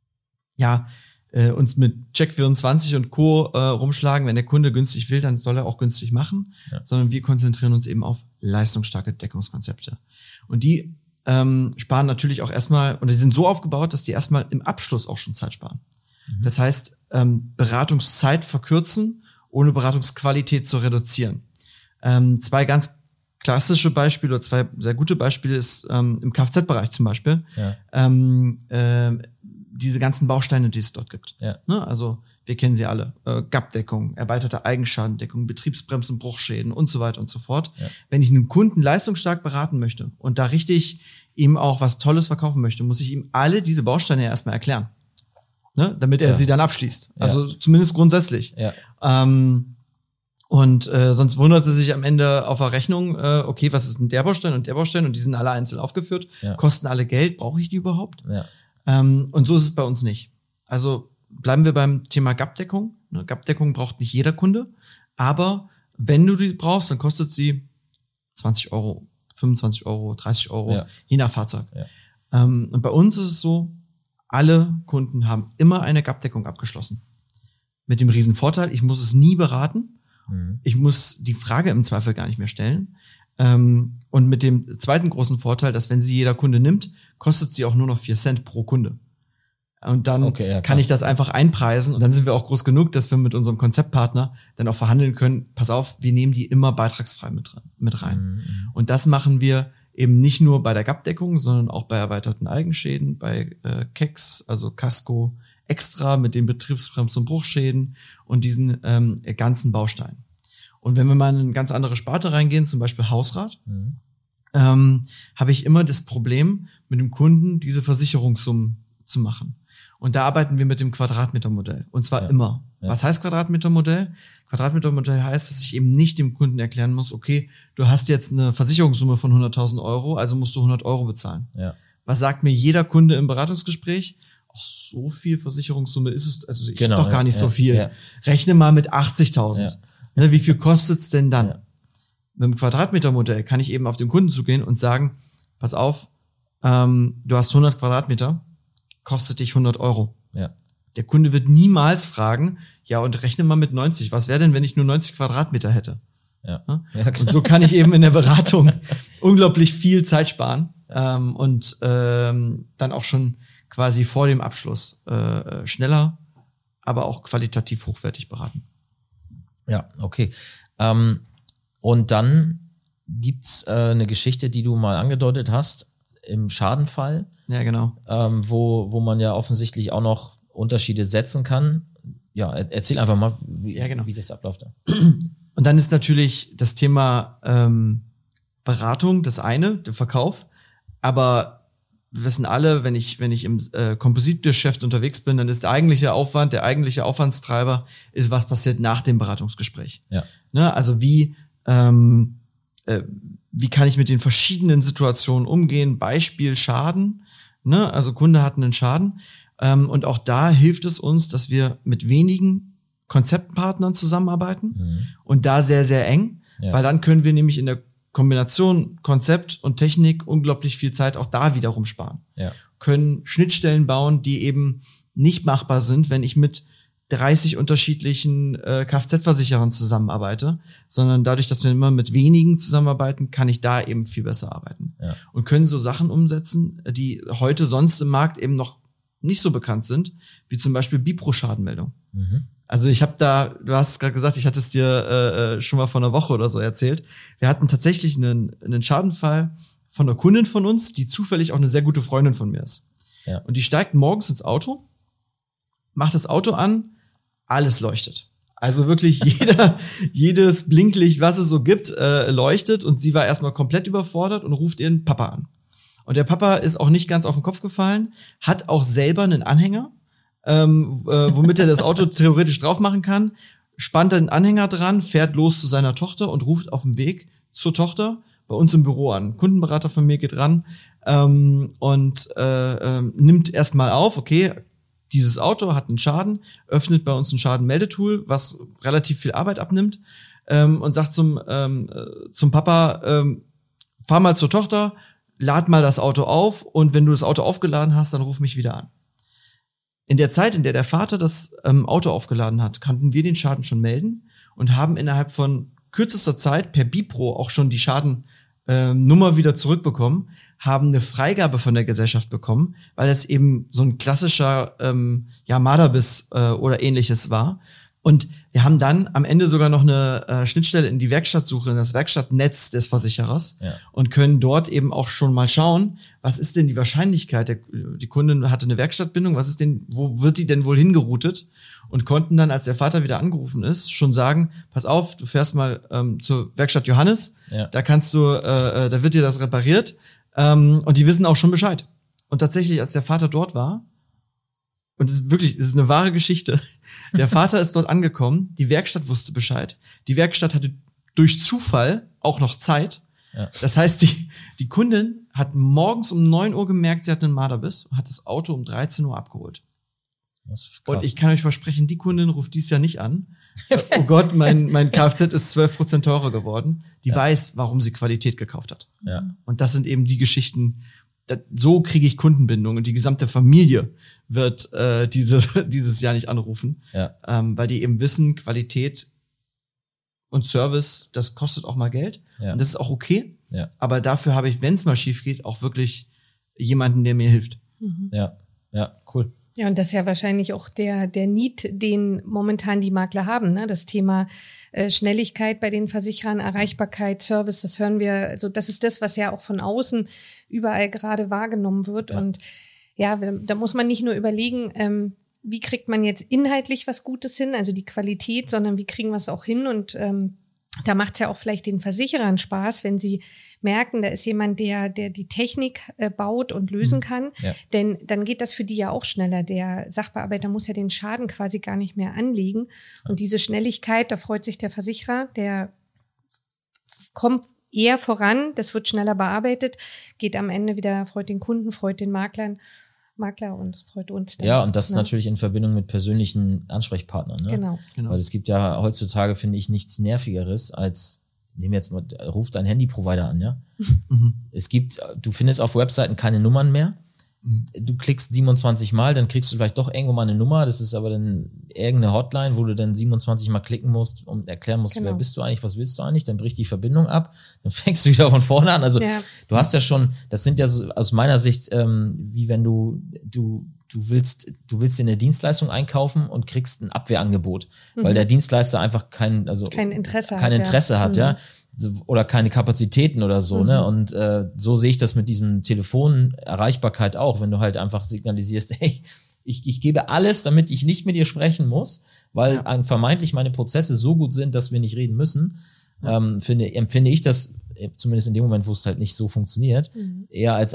ja äh, uns mit Check vierundzwanzig und Co. Äh, rumschlagen. Wenn der Kunde günstig will, dann soll er auch günstig machen, Ja. sondern wir konzentrieren uns eben auf leistungsstarke Deckungskonzepte. Und die ähm, sparen natürlich auch erstmal, und die sind so aufgebaut, dass die erstmal im Abschluss auch schon Zeit sparen. Mhm. Das heißt, ähm, Beratungszeit verkürzen, ohne Beratungsqualität zu reduzieren. Ähm, zwei ganz klassische Beispiele oder zwei sehr gute Beispiele ist ähm, im Kfz-Bereich zum Beispiel. Ja. Ähm, äh, diese ganzen Bausteine, die es dort gibt. Ja. Ne? Also wir kennen sie alle. Äh, G A P-Deckung, erweiterte Eigenschadendeckung, Betriebsbremsen, Bruchschäden und so weiter und so fort. Ja. Wenn ich einen Kunden leistungsstark beraten möchte und da richtig ihm auch was Tolles verkaufen möchte, muss ich ihm alle diese Bausteine erstmal erklären. Ne? Damit er Ja. sie dann abschließt. Ja. Also zumindest grundsätzlich. Ja. Ähm, und äh, sonst wundert er sich am Ende auf der Rechnung, äh, okay, was ist denn der Baustein und der Baustein und die sind alle einzeln aufgeführt, Ja. kosten alle Geld, brauche ich die überhaupt? Ja. Ähm, und so ist es bei uns nicht. Also bleiben wir beim Thema G A P-Deckung. Ne, G A P-Deckung braucht nicht jeder Kunde, aber wenn du die brauchst, dann kostet sie zwanzig Euro, fünfundzwanzig Euro, dreißig Euro, Ja. je nach Fahrzeug. Ja. Ähm, und bei uns ist es so, alle Kunden haben immer eine G A P-Deckung abgeschlossen. Mit dem riesen Vorteil, ich muss es nie beraten. Mhm. Ich muss die Frage im Zweifel gar nicht mehr stellen. Ähm, und mit dem zweiten großen Vorteil, dass wenn sie jeder Kunde nimmt, kostet sie auch nur noch vier Cent pro Kunde. Und dann Okay, ja, klar. kann ich das einfach einpreisen. Und dann sind wir auch groß genug, dass wir mit unserem Konzeptpartner dann auch verhandeln können. Pass auf, wir nehmen die immer beitragsfrei mit, mit rein. Mhm. Und das machen wir eben nicht nur bei der G A P-Deckung, sondern auch bei erweiterten Eigenschäden, bei äh, K E X, also Casco extra mit den Betriebsbremsen und Bruchschäden und diesen ähm, ganzen Bausteinen. Und wenn wir mal in eine ganz andere Sparte reingehen, zum Beispiel Hausrat, Mhm. ähm, habe ich immer das Problem, mit dem Kunden diese Versicherungssummen zu machen. Und da arbeiten wir mit dem Quadratmetermodell. Und zwar Ja. immer. Ja. Was heißt Quadratmetermodell? Quadratmetermodell heißt, dass ich eben nicht dem Kunden erklären muss, okay, du hast jetzt eine Versicherungssumme von hunderttausend Euro, also musst du hundert Euro bezahlen. Ja. Was sagt mir jeder Kunde im Beratungsgespräch? Ach, so viel Versicherungssumme ist es, also ich Genau, hab doch gar ja, nicht so ja, viel. ja. Rechne mal mit achtzigtausend. Ne, wie viel kostet's denn dann? Ja. Mit dem Quadratmetermodell kann ich eben auf den Kunden zugehen und sagen, pass auf, ähm, du hast hundert Quadratmeter, kostet dich hundert Euro. Ja. Der Kunde wird niemals fragen, ja, und rechne mal mit neunzig. Was wäre denn, wenn ich nur neunzig Quadratmeter hätte? Ja. Ne? Ja, Und klar. so kann ich eben in der Beratung unglaublich viel Zeit sparen ähm, und ähm, dann auch schon quasi vor dem Abschluss äh, schneller, aber auch qualitativ hochwertig beraten. Ja, okay. Ähm, und dann gibt's äh, eine Geschichte, die du mal angedeutet hast, im Schadenfall, Ja, genau. ähm, wo, wo man ja offensichtlich auch noch Unterschiede setzen kann. Ja, er, erzähl einfach mal, wie, Ja, genau. wie das abläuft. Da. Und dann ist natürlich das Thema ähm, Beratung das eine, der Verkauf. Aber wir wissen alle, wenn ich wenn ich im äh, Kompositgeschäft unterwegs bin, dann ist der eigentliche Aufwand, der eigentliche Aufwandstreiber ist, was passiert nach dem Beratungsgespräch. Ja. Ne? Also wie ähm, äh, wie kann ich mit den verschiedenen Situationen umgehen? Beispiel Schaden. Ne? Also Kunde hat einen Schaden. Ähm, und auch da hilft es uns, dass wir mit wenigen Konzeptpartnern zusammenarbeiten Mhm. und da sehr, sehr eng, Ja. weil dann können wir nämlich in der Kombination Konzept und Technik unglaublich viel Zeit auch da wiederum sparen. Ja. Können Schnittstellen bauen, die eben nicht machbar sind, wenn ich mit dreißig unterschiedlichen äh, Kfz-Versicherern zusammenarbeite, sondern dadurch, dass wir immer mit wenigen zusammenarbeiten, kann ich da eben viel besser arbeiten. Ja. Und können so Sachen umsetzen, die heute sonst im Markt eben noch nicht so bekannt sind, wie zum Beispiel Bipro-Schadenmeldung. Mhm. Also ich habe da, du hast gerade gesagt, ich hatte es dir äh, schon mal vor einer Woche oder so erzählt. Wir hatten tatsächlich einen, einen Schadenfall von einer Kundin von uns, die zufällig auch eine sehr gute Freundin von mir ist. Ja. Und die steigt morgens ins Auto, macht das Auto an, alles leuchtet. Also wirklich jeder, jedes Blinklicht, was es so gibt, äh, leuchtet. Und sie war erstmal komplett überfordert und ruft ihren Papa an. Und der Papa ist auch nicht ganz auf den Kopf gefallen, hat auch selber einen Anhänger, ähm, äh, womit er das Auto theoretisch drauf machen kann, spannt einen Anhänger dran, fährt los zu seiner Tochter und ruft auf dem Weg zur Tochter bei uns im Büro an. Ein Kundenberater von mir geht ran ähm, und äh, äh, nimmt erstmal auf, okay, dieses Auto hat einen Schaden, öffnet bei uns ein Schadenmeldetool, was relativ viel Arbeit abnimmt ähm, und sagt zum ähm, äh, zum Papa, ähm, fahr mal zur Tochter, lad mal das Auto auf und wenn du das Auto aufgeladen hast, dann ruf mich wieder an. In der Zeit, in der der Vater das ähm, Auto aufgeladen hat, konnten wir den Schaden schon melden und haben innerhalb von kürzester Zeit per Bipro auch schon die Schadennummer ähm, wieder zurückbekommen, haben eine Freigabe von der Gesellschaft bekommen, weil es eben so ein klassischer ähm, ja, Marderbiss äh, oder ähnliches war. Und wir haben dann am Ende sogar noch eine äh, Schnittstelle in die Werkstattsuche, in das Werkstattnetz des Versicherers ja. und können dort eben auch schon mal schauen, was ist denn die Wahrscheinlichkeit, der, die Kundin hatte eine Werkstattbindung, was ist denn, wo wird die denn wohl hingeroutet? Und konnten dann, als der Vater wieder angerufen ist, schon sagen, pass auf, du fährst mal ähm, zur Werkstatt Johannes, ja. da kannst du, äh, da wird dir das repariert ähm, und die wissen auch schon Bescheid. Und tatsächlich, als der Vater dort war, und es ist wirklich, es ist eine wahre Geschichte. Der Vater ist dort angekommen, die Werkstatt wusste Bescheid. Die Werkstatt hatte durch Zufall auch noch Zeit. Ja. Das heißt, die, die Kundin hat morgens um neun Uhr gemerkt, sie hat einen Marderbiss und hat das Auto um dreizehn Uhr abgeholt. Das ist krass. Und ich kann euch versprechen, die Kundin ruft dies Jahr nicht an. Oh Gott, mein, mein Kfz ist zwölf Prozent teurer geworden. Die ja. weiß, warum sie Qualität gekauft hat. Ja. Und das sind eben die Geschichten, das, so kriege ich Kundenbindung und die gesamte Familie wird äh, diese, dieses Jahr nicht anrufen, ja. ähm, weil die eben wissen, Qualität und Service, das kostet auch mal Geld ja. und das ist auch okay, ja. aber dafür habe ich, wenn es mal schief geht, auch wirklich jemanden, der mir hilft. Mhm. Ja, ja, cool. Ja, und das ist ja wahrscheinlich auch der, der Need, den momentan die Makler haben, ne? Das Thema äh, Schnelligkeit bei den Versicherern, Erreichbarkeit, Service, das hören wir, also das ist das, was ja auch von außen überall gerade wahrgenommen wird. Ja. Und ja, da muss man nicht nur überlegen, ähm, wie kriegt man jetzt inhaltlich was Gutes hin, also die Qualität, sondern wie kriegen wir es auch hin. Und ähm, da macht es ja auch vielleicht den Versicherern Spaß, wenn sie merken, da ist jemand, der der die Technik äh, baut und lösen kann. Ja. Denn dann geht das für die ja auch schneller. Der Sachbearbeiter muss ja den Schaden quasi gar nicht mehr anlegen. Und diese Schnelligkeit, da freut sich der Versicherer, der kommt eher voran, das wird schneller bearbeitet, geht am Ende wieder, freut den Kunden, freut den Maklern, Makler und es freut uns dann. Ja, und das ne? natürlich in Verbindung mit persönlichen Ansprechpartnern. Ne? Genau. Genau. Weil es gibt ja heutzutage, finde ich, nichts Nervigeres als, nehmen wir jetzt mal, ruft dein Handyprovider an, ja? Mhm. Es gibt, du findest auf Webseiten keine Nummern mehr. Du klickst siebenundzwanzig Mal, dann kriegst du vielleicht doch irgendwo mal eine Nummer. Das ist aber dann irgendeine Hotline, wo du dann siebenundzwanzig Mal klicken musst und erklären musst, Genau. wer bist du eigentlich, was willst du eigentlich? Dann bricht die Verbindung ab, dann fängst du wieder von vorne an. Also Ja. du hast ja schon, das sind ja so, aus meiner Sicht, ähm, wie wenn du, du, du willst, du willst dir eine Dienstleistung einkaufen und kriegst ein Abwehrangebot, Mhm. weil der Dienstleister einfach kein, also Kein Interesse kein hat, Interesse ja. hat, Mhm. ja. Oder keine Kapazitäten oder so, Mhm. ne? Und äh, so sehe ich das mit diesem Telefonerreichbarkeit auch, wenn du halt einfach signalisierst, hey, ich, ich gebe alles, damit ich nicht mit dir sprechen muss, weil Ja. an, vermeintlich meine Prozesse so gut sind, dass wir nicht reden müssen, Ja. ähm, finde, empfinde ich das, äh, zumindest in dem Moment, wo es halt nicht so funktioniert, Mhm. eher als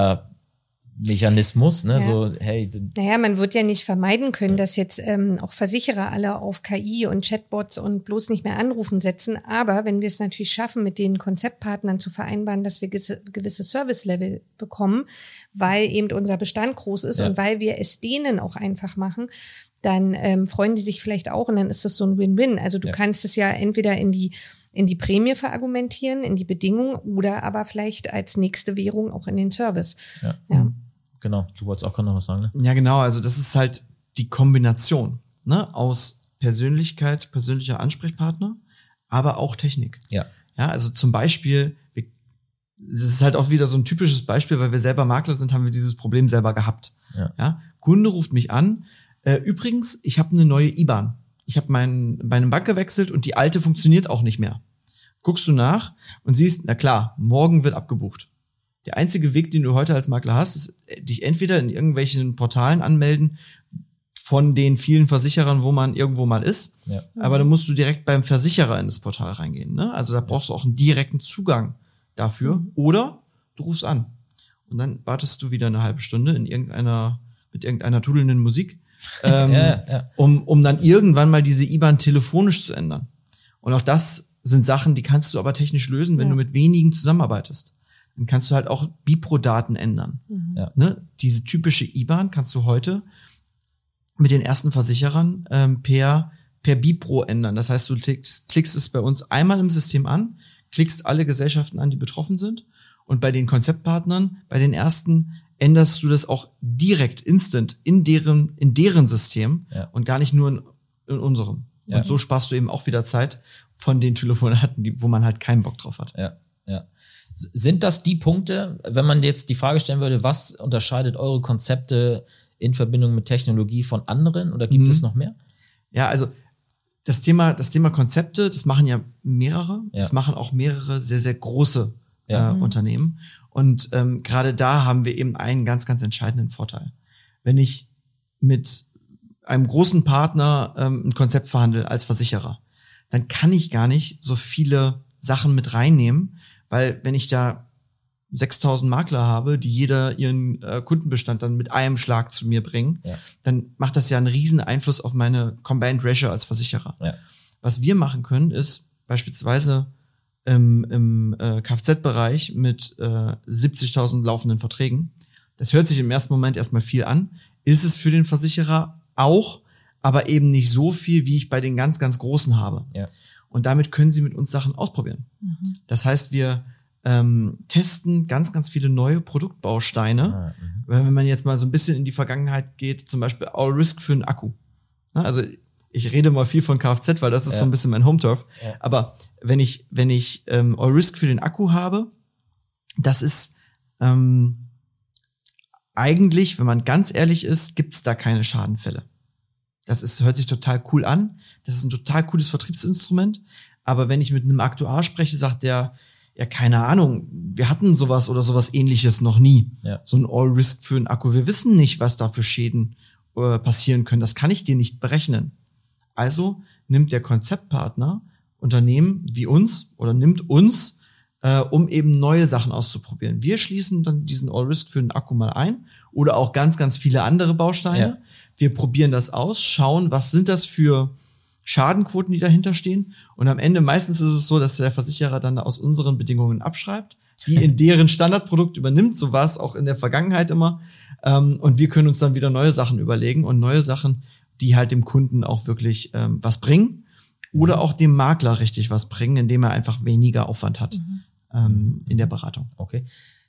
Abwehrmechanismus, ne? Ja. So, hey, d- Naja, man wird ja nicht vermeiden können, dass jetzt ähm, auch Versicherer alle auf K I und Chatbots und bloß nicht mehr anrufen setzen. Aber wenn wir es natürlich schaffen, mit den Konzeptpartnern zu vereinbaren, dass wir gewisse, gewisse Service-Level bekommen, weil eben unser Bestand groß ist Ja. und weil wir es denen auch einfach machen, dann ähm, freuen die sich vielleicht auch und dann ist das so ein Win-Win. Also du Ja. kannst es ja entweder in die in die Prämie verargumentieren, in die Bedingungen oder aber vielleicht als nächste Währung auch in den Service. ja. Ja. Genau, du wolltest auch gerade noch was sagen, ne? Ja, genau. Also das ist halt die Kombination, ne, aus Persönlichkeit, persönlicher Ansprechpartner, aber auch Technik. Ja. Ja, also zum Beispiel, wir, das ist halt auch wieder so ein typisches Beispiel, weil wir selber Makler sind, haben wir dieses Problem selber gehabt. Ja. Ja, Kunde ruft mich an. Äh, übrigens, ich habe eine neue I B A N. Ich habe mein, meine Bank gewechselt und die alte funktioniert auch nicht mehr. Guckst du nach und siehst, na klar, morgen wird abgebucht. Der einzige Weg, den du heute als Makler hast, ist, dich entweder in irgendwelchen Portalen anmelden von den vielen Versicherern, wo man irgendwo mal ist. Ja. Aber dann musst du direkt beim Versicherer in das Portal reingehen. Ne? Also da brauchst du auch einen direkten Zugang dafür. Oder du rufst an. Und dann wartest du wieder eine halbe Stunde in irgendeiner, mit irgendeiner tudelnden Musik ähm, ja, ja. um um dann irgendwann mal diese I B A N telefonisch zu ändern. Und auch das sind Sachen, die kannst du aber technisch lösen, wenn Ja. du mit wenigen zusammenarbeitest. Dann kannst du halt auch Bipro-Daten ändern. Mhm. Ja. Ne? Diese typische I B A N kannst du heute mit den ersten Versicherern ähm, per per Bipro ändern. Das heißt, du klickst, klickst es bei uns einmal im System an, klickst alle Gesellschaften an, die betroffen sind, und bei den Konzeptpartnern, bei den ersten, änderst du das auch direkt, instant, in deren in deren System Ja. und gar nicht nur in, in unserem. Ja. Und so sparst du eben auch wieder Zeit von den Telefonaten, die, wo man halt keinen Bock drauf hat. Ja, ja. S- Sind das die Punkte, wenn man jetzt die Frage stellen würde, was unterscheidet eure Konzepte in Verbindung mit Technologie von anderen, oder gibt Mhm. es noch mehr? Ja, also das Thema, das Thema Konzepte, das machen ja mehrere. Ja. Das machen auch mehrere sehr, sehr große Ja. äh, Mhm. Unternehmen. Und ähm, gerade da haben wir eben einen ganz, ganz entscheidenden Vorteil. Wenn ich mit einem großen Partner ähm, ein Konzept verhandle als Versicherer, dann kann ich gar nicht so viele Sachen mit reinnehmen, weil wenn ich da sechstausend Makler habe, die jeder ihren äh, Kundenbestand dann mit einem Schlag zu mir bringen, Ja. dann macht das ja einen riesen Einfluss auf meine Combined Ratio als Versicherer. Ja. Was wir machen können, ist beispielsweise im, im äh, Kfz-Bereich mit äh, siebzigtausend laufenden Verträgen. Das hört sich im ersten Moment erstmal viel an, ist es für den Versicherer auch, aber eben nicht so viel, wie ich bei den ganz, ganz Großen habe. Ja. Und damit können sie mit uns Sachen ausprobieren. Mhm. Das heißt, wir ähm, testen ganz, ganz viele neue Produktbausteine. Ah, mhm. Wenn man jetzt mal so ein bisschen in die Vergangenheit geht, zum Beispiel All Risk für einen Akku. Na, also ich rede mal viel von Kfz, weil das ist Ja. so ein bisschen mein Home-Turf. Ja. Aber wenn ich, wenn ich ähm, All Risk für den Akku habe, das ist ähm, eigentlich, wenn man ganz ehrlich ist, gibt's da keine Schadenfälle. Das ist, hört sich total cool an. Das ist ein total cooles Vertriebsinstrument. Aber wenn ich mit einem Aktuar spreche, sagt der, ja, keine Ahnung, wir hatten sowas oder sowas Ähnliches noch nie. Ja. So ein All-Risk für einen Akku. Wir wissen nicht, was da für Schäden äh, passieren können. Das kann ich dir nicht berechnen. Also nimmt der Konzeptpartner Unternehmen wie uns oder nimmt uns, äh, um eben neue Sachen auszuprobieren. Wir schließen dann diesen All-Risk für den Akku mal ein oder auch ganz, ganz viele andere Bausteine. Ja. Wir probieren das aus, schauen, was sind das für Schadenquoten, die dahinter stehen. Und am Ende meistens ist es so, dass der Versicherer dann aus unseren Bedingungen abschreibt, die in deren Standardprodukt übernimmt. So war es auch in der Vergangenheit immer. Ähm, und wir können uns dann wieder neue Sachen überlegen und neue Sachen, die halt dem Kunden auch wirklich ähm, was bringen oder auch dem Makler richtig was bringen, indem er einfach weniger Aufwand hat Mhm. ähm, in der Beratung. Okay.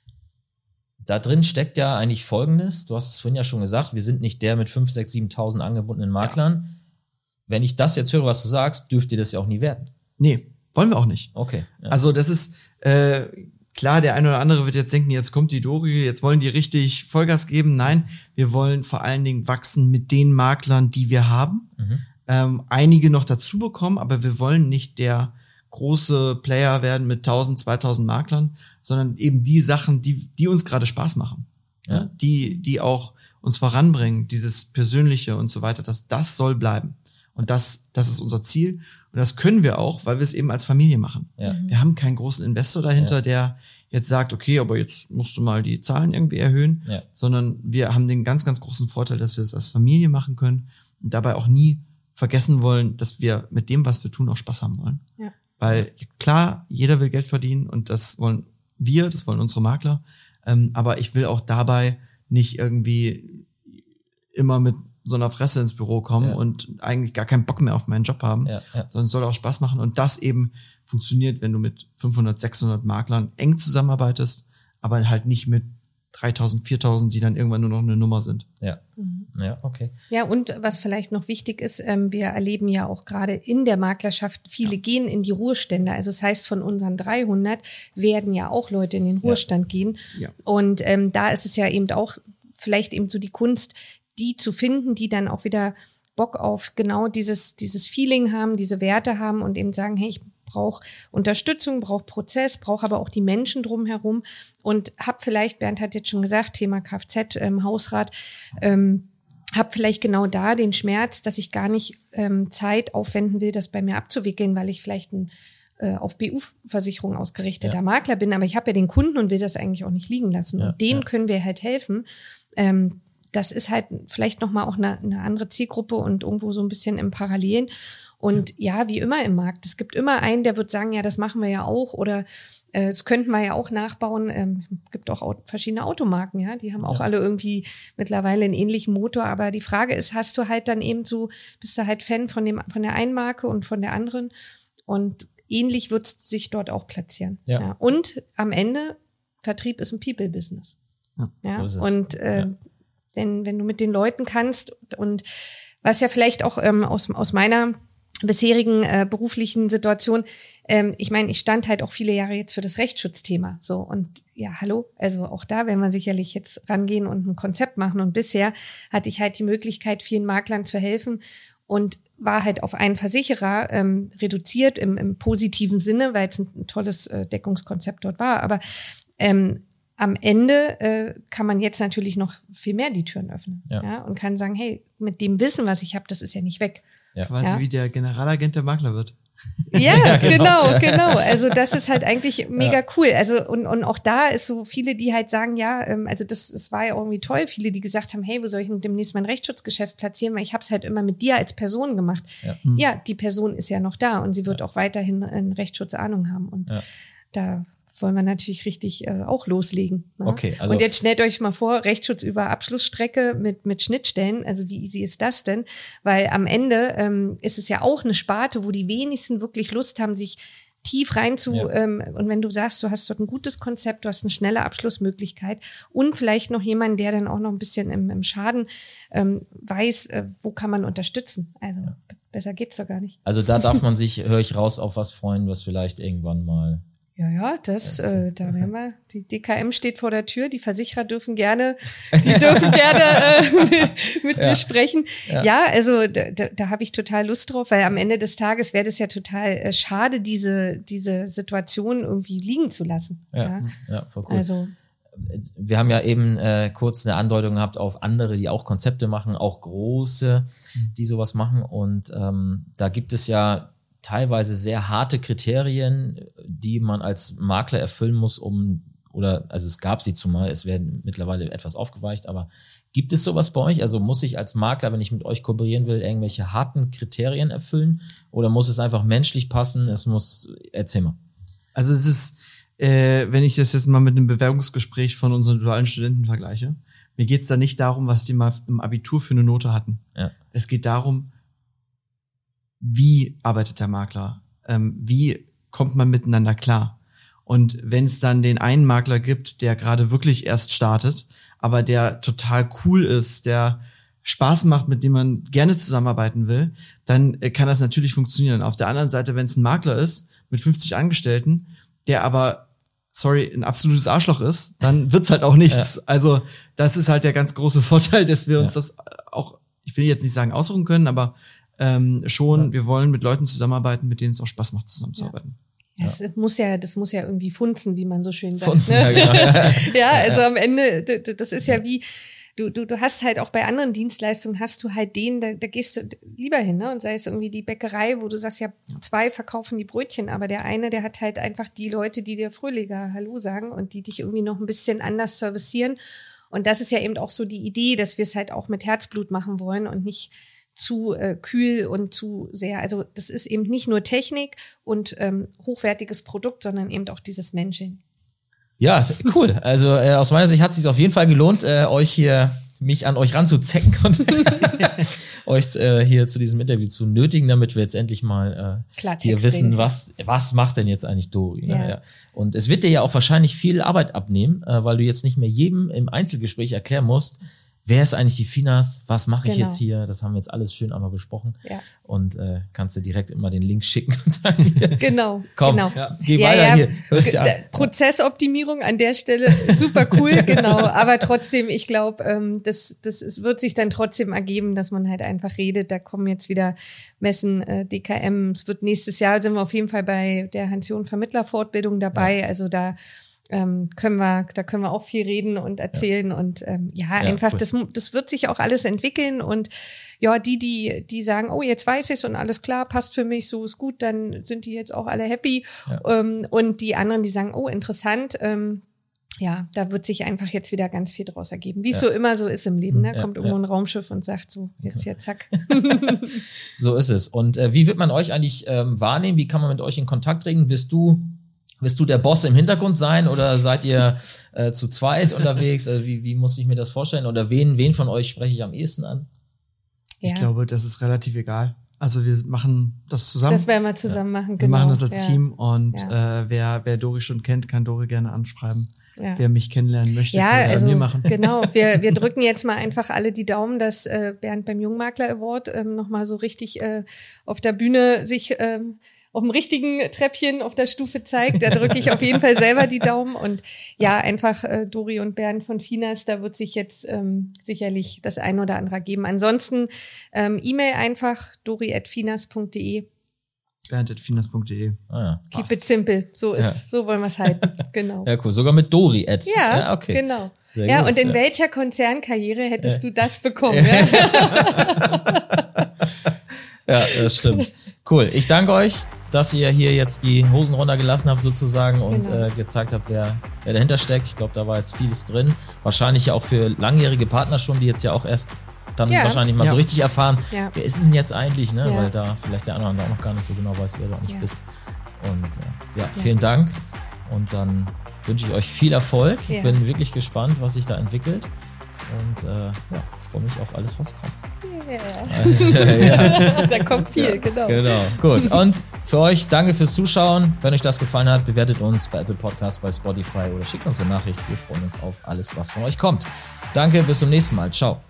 Da drin steckt ja eigentlich Folgendes. Du hast es vorhin ja schon gesagt, wir sind nicht der mit fünf, sechs, siebentausend angebundenen Maklern. Wenn ich das jetzt höre, was du sagst, dürft ihr das ja auch nie werden. Nee, wollen wir auch nicht. Okay. Ja. Also das ist äh, klar, der eine oder andere wird jetzt denken, jetzt kommt die Dori, jetzt wollen die richtig Vollgas geben. Nein, wir wollen vor allen Dingen wachsen mit den Maklern, die wir haben. Mhm. Ähm, einige noch dazu bekommen, aber wir wollen nicht der große Player werden mit tausend, zweitausend Maklern, sondern eben die Sachen, die die uns gerade Spaß machen. Ja. Ja, die die auch uns voranbringen, dieses Persönliche und so weiter, das das soll bleiben. Und das, das ist unser Ziel. Und das können wir auch, weil wir es eben als Familie machen. Ja. Wir haben keinen großen Investor dahinter, Ja. der jetzt sagt, okay, aber jetzt musst du mal die Zahlen irgendwie erhöhen, Ja. sondern wir haben den ganz, ganz großen Vorteil, dass wir es als Familie machen können und dabei auch nie vergessen wollen, dass wir mit dem, was wir tun, auch Spaß haben wollen. Ja. Weil klar, jeder will Geld verdienen und das wollen wir, das wollen unsere Makler. Ähm, aber ich will auch dabei nicht irgendwie immer mit so einer Fresse ins Büro kommen Ja. und eigentlich gar keinen Bock mehr auf meinen Job haben, Ja, ja. sondern es soll auch Spaß machen. Und das eben funktioniert, wenn du mit fünfhundert, sechshundert Maklern eng zusammenarbeitest, aber halt nicht mit dreitausend, viertausend, die dann irgendwann nur noch eine Nummer sind. Ja. Mhm. Ja, okay. Ja, und was vielleicht noch wichtig ist, ähm, wir erleben ja auch gerade in der Maklerschaft, viele gehen in die Ruhestände. Also das heißt, von unseren dreihundert werden ja auch Leute in den Ruhestand gehen. Ja. Und ähm, da ist es ja eben auch vielleicht eben so die Kunst, die zu finden, die dann auch wieder Bock auf genau dieses, dieses Feeling haben, diese Werte haben und eben sagen, hey, ich brauche Unterstützung, brauche Prozess, brauche aber auch die Menschen drumherum und hab vielleicht, Bernd hat jetzt schon gesagt, Thema Kfz, ähm, Hausrat, ähm, hab vielleicht genau da den Schmerz, dass ich gar nicht ähm, Zeit aufwenden will, das bei mir abzuwickeln, weil ich vielleicht ein äh, auf B U-Versicherung ausgerichteter Ja. Makler bin, aber ich habe ja den Kunden und will das eigentlich auch nicht liegen lassen. Ja, Und denen ja. können wir halt helfen, ähm, das ist halt vielleicht nochmal auch eine, eine andere Zielgruppe und irgendwo so ein bisschen im Parallelen. Und ja. ja, wie immer im Markt, es gibt immer einen, der wird sagen, ja, das machen wir ja auch oder äh, das könnten wir ja auch nachbauen. Ähm, gibt auch Auto, verschiedene Automarken, ja, die haben auch ja. alle irgendwie mittlerweile einen ähnlichen Motor. Aber die Frage ist, hast du halt dann eben so, bist du halt Fan von dem von der einen Marke und von der anderen? Und ähnlich wird es sich dort auch platzieren. Ja. Ja. Und am Ende, Vertrieb ist ein People-Business. Ja, ja? So und äh, ja. wenn wenn du mit den Leuten kannst und was ja vielleicht auch ähm, aus aus meiner bisherigen äh, beruflichen Situation, ähm, ich meine, ich stand halt auch viele Jahre jetzt für das Rechtsschutzthema, so und ja, hallo, also auch da werden wir sicherlich jetzt rangehen und ein Konzept machen und bisher hatte ich halt die Möglichkeit, vielen Maklern zu helfen und war halt auf einen Versicherer ähm, reduziert im, im positiven Sinne, weil es ein, ein tolles äh, Deckungskonzept dort war, aber ähm, am Ende äh, kann man jetzt natürlich noch viel mehr die Türen öffnen, ja, ja und kann sagen, hey, mit dem Wissen, was ich habe, das ist ja nicht weg. Ja. Quasi ja. wie der Generalagent der Makler wird. Ja, ja genau, genau, genau. Also das ist halt eigentlich mega ja. cool. Also und und auch da ist so viele, die halt sagen, ja, ähm, also das, das war ja irgendwie toll. Viele, die gesagt haben, hey, wo soll ich denn demnächst mein Rechtsschutzgeschäft platzieren? Weil ich habe es halt immer mit dir als Person gemacht. Ja. Hm. ja, die Person ist ja noch da und sie wird ja. auch weiterhin eine Rechtsschutzaahnung haben. Und ja. da wollen wir natürlich richtig äh, auch loslegen. Ne? Okay, also und jetzt stellt euch mal vor, Rechtsschutz über Abschlussstrecke mit mit Schnittstellen, also wie easy ist das denn? Weil am Ende ähm, ist es ja auch eine Sparte, wo die wenigsten wirklich Lust haben, sich tief rein zu, ja. ähm, und wenn du sagst, du hast dort ein gutes Konzept, du hast eine schnelle Abschlussmöglichkeit und vielleicht noch jemanden, der dann auch noch ein bisschen im, im Schaden ähm, weiß, äh, wo kann man unterstützen. Also ja. besser geht's doch gar nicht. Also da darf man sich, höre ich raus, auf was freuen, was vielleicht irgendwann mal Ja, ja, das, das äh, da werden wir, die D K M steht vor der Tür, die Versicherer dürfen gerne, die dürfen gerne äh, mit, mit ja. mir sprechen. Ja, ja also da, da, da habe ich total Lust drauf, weil am Ende des Tages wäre das ja total äh, schade, diese diese Situation irgendwie liegen zu lassen. Ja, ja, ja voll cool. Also wir haben ja eben äh, kurz eine Andeutung gehabt auf andere, die auch Konzepte machen, auch große, die sowas machen und ähm, da gibt es ja teilweise sehr harte Kriterien, die man als Makler erfüllen muss, um, oder, also es gab sie zumal, es werden mittlerweile etwas aufgeweicht, aber gibt es sowas bei euch? Also muss ich als Makler, wenn ich mit euch kooperieren will, irgendwelche harten Kriterien erfüllen? Oder muss es einfach menschlich passen? Es muss, erzähl mal. Also es ist, äh, wenn ich das jetzt mal mit einem Bewerbungsgespräch von unseren dualen Studenten vergleiche, mir geht's da nicht darum, was die mal im Abitur für eine Note hatten. Ja. Es geht darum, wie arbeitet der Makler? Ähm, wie kommt man miteinander klar? Und wenn es dann den einen Makler gibt, der gerade wirklich erst startet, aber der total cool ist, der Spaß macht, mit dem man gerne zusammenarbeiten will, dann äh, kann das natürlich funktionieren. Auf der anderen Seite, wenn es ein Makler ist mit fünfzig Angestellten, der aber, sorry, ein absolutes Arschloch ist, dann wird's halt auch nichts. Ja. Also das ist halt der ganz große Vorteil, dass wir uns ja. das auch, ich will jetzt nicht sagen aussuchen können, aber Ähm, schon, ja. wir wollen mit Leuten zusammenarbeiten, mit denen es auch Spaß macht, zusammenzuarbeiten. Ja. Ja. Das muss ja, das muss ja irgendwie funzen, wie man so schön sagt. Funzen, ne? ja, genau. ja, also am Ende, das ist ja wie, du, du, du hast halt auch bei anderen Dienstleistungen, hast du halt den, da, da gehst du lieber hin, ne? Und sei es irgendwie die Bäckerei, wo du sagst, ja, zwei verkaufen die Brötchen, aber der eine, der hat halt einfach die Leute, die dir fröhlicher Hallo sagen und die dich irgendwie noch ein bisschen anders servicieren. Und das ist ja eben auch so die Idee, dass wir es halt auch mit Herzblut machen wollen und nicht zu äh, kühl und zu sehr, also das ist eben nicht nur Technik und ähm, hochwertiges Produkt, sondern eben auch dieses Menschen. Ja, cool. Also äh, aus meiner Sicht hat es sich auf jeden Fall gelohnt, äh, euch hier, mich an euch ranzuzecken und euch äh, hier zu diesem Interview zu nötigen, damit wir jetzt endlich mal äh, hier wissen, was was macht denn jetzt eigentlich Dori. Ja. Ja. Und es wird dir ja auch wahrscheinlich viel Arbeit abnehmen, äh, weil du jetzt nicht mehr jedem im Einzelgespräch erklären musst, wer ist eigentlich die Finas? Was mache ich genau. jetzt hier? Das haben wir jetzt alles schön einmal besprochen. Ja. Und äh, kannst du direkt immer den Link schicken und sagen, hier, genau, komm, genau. Ja. geh ja, weiter ja. hier. Hörst ja Prozessoptimierung an der Stelle, super cool, genau. Aber trotzdem, ich glaube, ähm, das, das es wird sich dann trotzdem ergeben, dass man halt einfach redet. Da kommen jetzt wieder Messen, äh, D K M. Es wird nächstes Jahr, sind wir auf jeden Fall bei der Hans-John-Vermittlerfortbildung dabei. Ja. Also da Ähm, können wir, da können wir auch viel reden und erzählen ja. und ähm, ja, ja, einfach, cool. das, das wird sich auch alles entwickeln und ja, die, die, die sagen, oh, jetzt weiß ich's und alles klar, passt für mich, so ist gut, dann sind die jetzt auch alle happy ja. ähm, und die anderen, die sagen, oh, interessant, ähm, ja, da wird sich einfach jetzt wieder ganz viel draus ergeben. Wie es Ja. so immer so ist im Leben, ne? Ja, Kommt irgendwo ja. ein Raumschiff und sagt so, jetzt hier, zack. So ist es. Und äh, wie wird man euch eigentlich ähm, wahrnehmen? Wie kann man mit euch in Kontakt treten? Wirst du, wirst du der Boss im Hintergrund sein oder seid ihr äh, zu zweit unterwegs? Also wie, wie muss ich mir das vorstellen? Oder wen, wen von euch spreche ich am ehesten an? Ich Ja. glaube, das ist relativ egal. Also wir machen das zusammen. Das werden wir zusammen machen, wir genau. machen das als ja. Team und Ja. äh, wer, wer Dori schon kennt, kann Dori gerne anschreiben. Ja. Wer mich kennenlernen möchte, Ja, kann es also bei mir machen. genau. Wir, wir drücken jetzt mal einfach alle die Daumen, dass äh, Bernd beim Jungmakler Award ähm, nochmal so richtig äh, auf der Bühne sich ähm, auf dem richtigen Treppchen auf der Stufe zeigt. Da drücke ich auf jeden Fall selber die Daumen. Und ja, einfach äh, Dori und Bernd von Finas, da wird sich jetzt ähm, sicherlich das ein oder andere geben. Ansonsten ähm, E-Mail einfach dori at finas punkt de. bernd at finas punkt de. Ah, ja. Keep Passt. it simple. So ist, Ja. so wollen wir es halten. Genau. Ja, cool. Sogar mit Dori Ed. Ja, ja okay. genau. Sehr Ja, gut, und in ja. welcher Konzernkarriere hättest Ja. du das bekommen? Ja? Ja, das stimmt. Cool. Ich danke euch, dass ihr hier jetzt die Hosen runtergelassen habt sozusagen und Genau. äh, gezeigt habt, wer, wer dahinter steckt. Ich glaube, da war jetzt vieles drin. Wahrscheinlich ja auch für langjährige Partner schon, die jetzt ja auch erst dann Ja. wahrscheinlich mal Ja. so richtig erfahren, Ja. wer ist es denn jetzt eigentlich, ne? Ja. Weil da vielleicht der andere auch noch gar nicht so genau weiß, wer du eigentlich Ja. bist. Und äh, ja, Ja. vielen Dank. Und dann wünsche ich euch viel Erfolg. Ich Ja. bin wirklich gespannt, was sich da entwickelt. Und äh, ja, freue mich auf alles, was kommt. Yeah. Also, ja. Da kommt viel, genau. Genau, gut. Und für euch, danke fürs Zuschauen. Wenn euch das gefallen hat, bewertet uns bei Apple Podcasts, bei Spotify oder schickt uns eine Nachricht. Wir freuen uns auf alles, was von euch kommt. Danke, bis zum nächsten Mal. Ciao.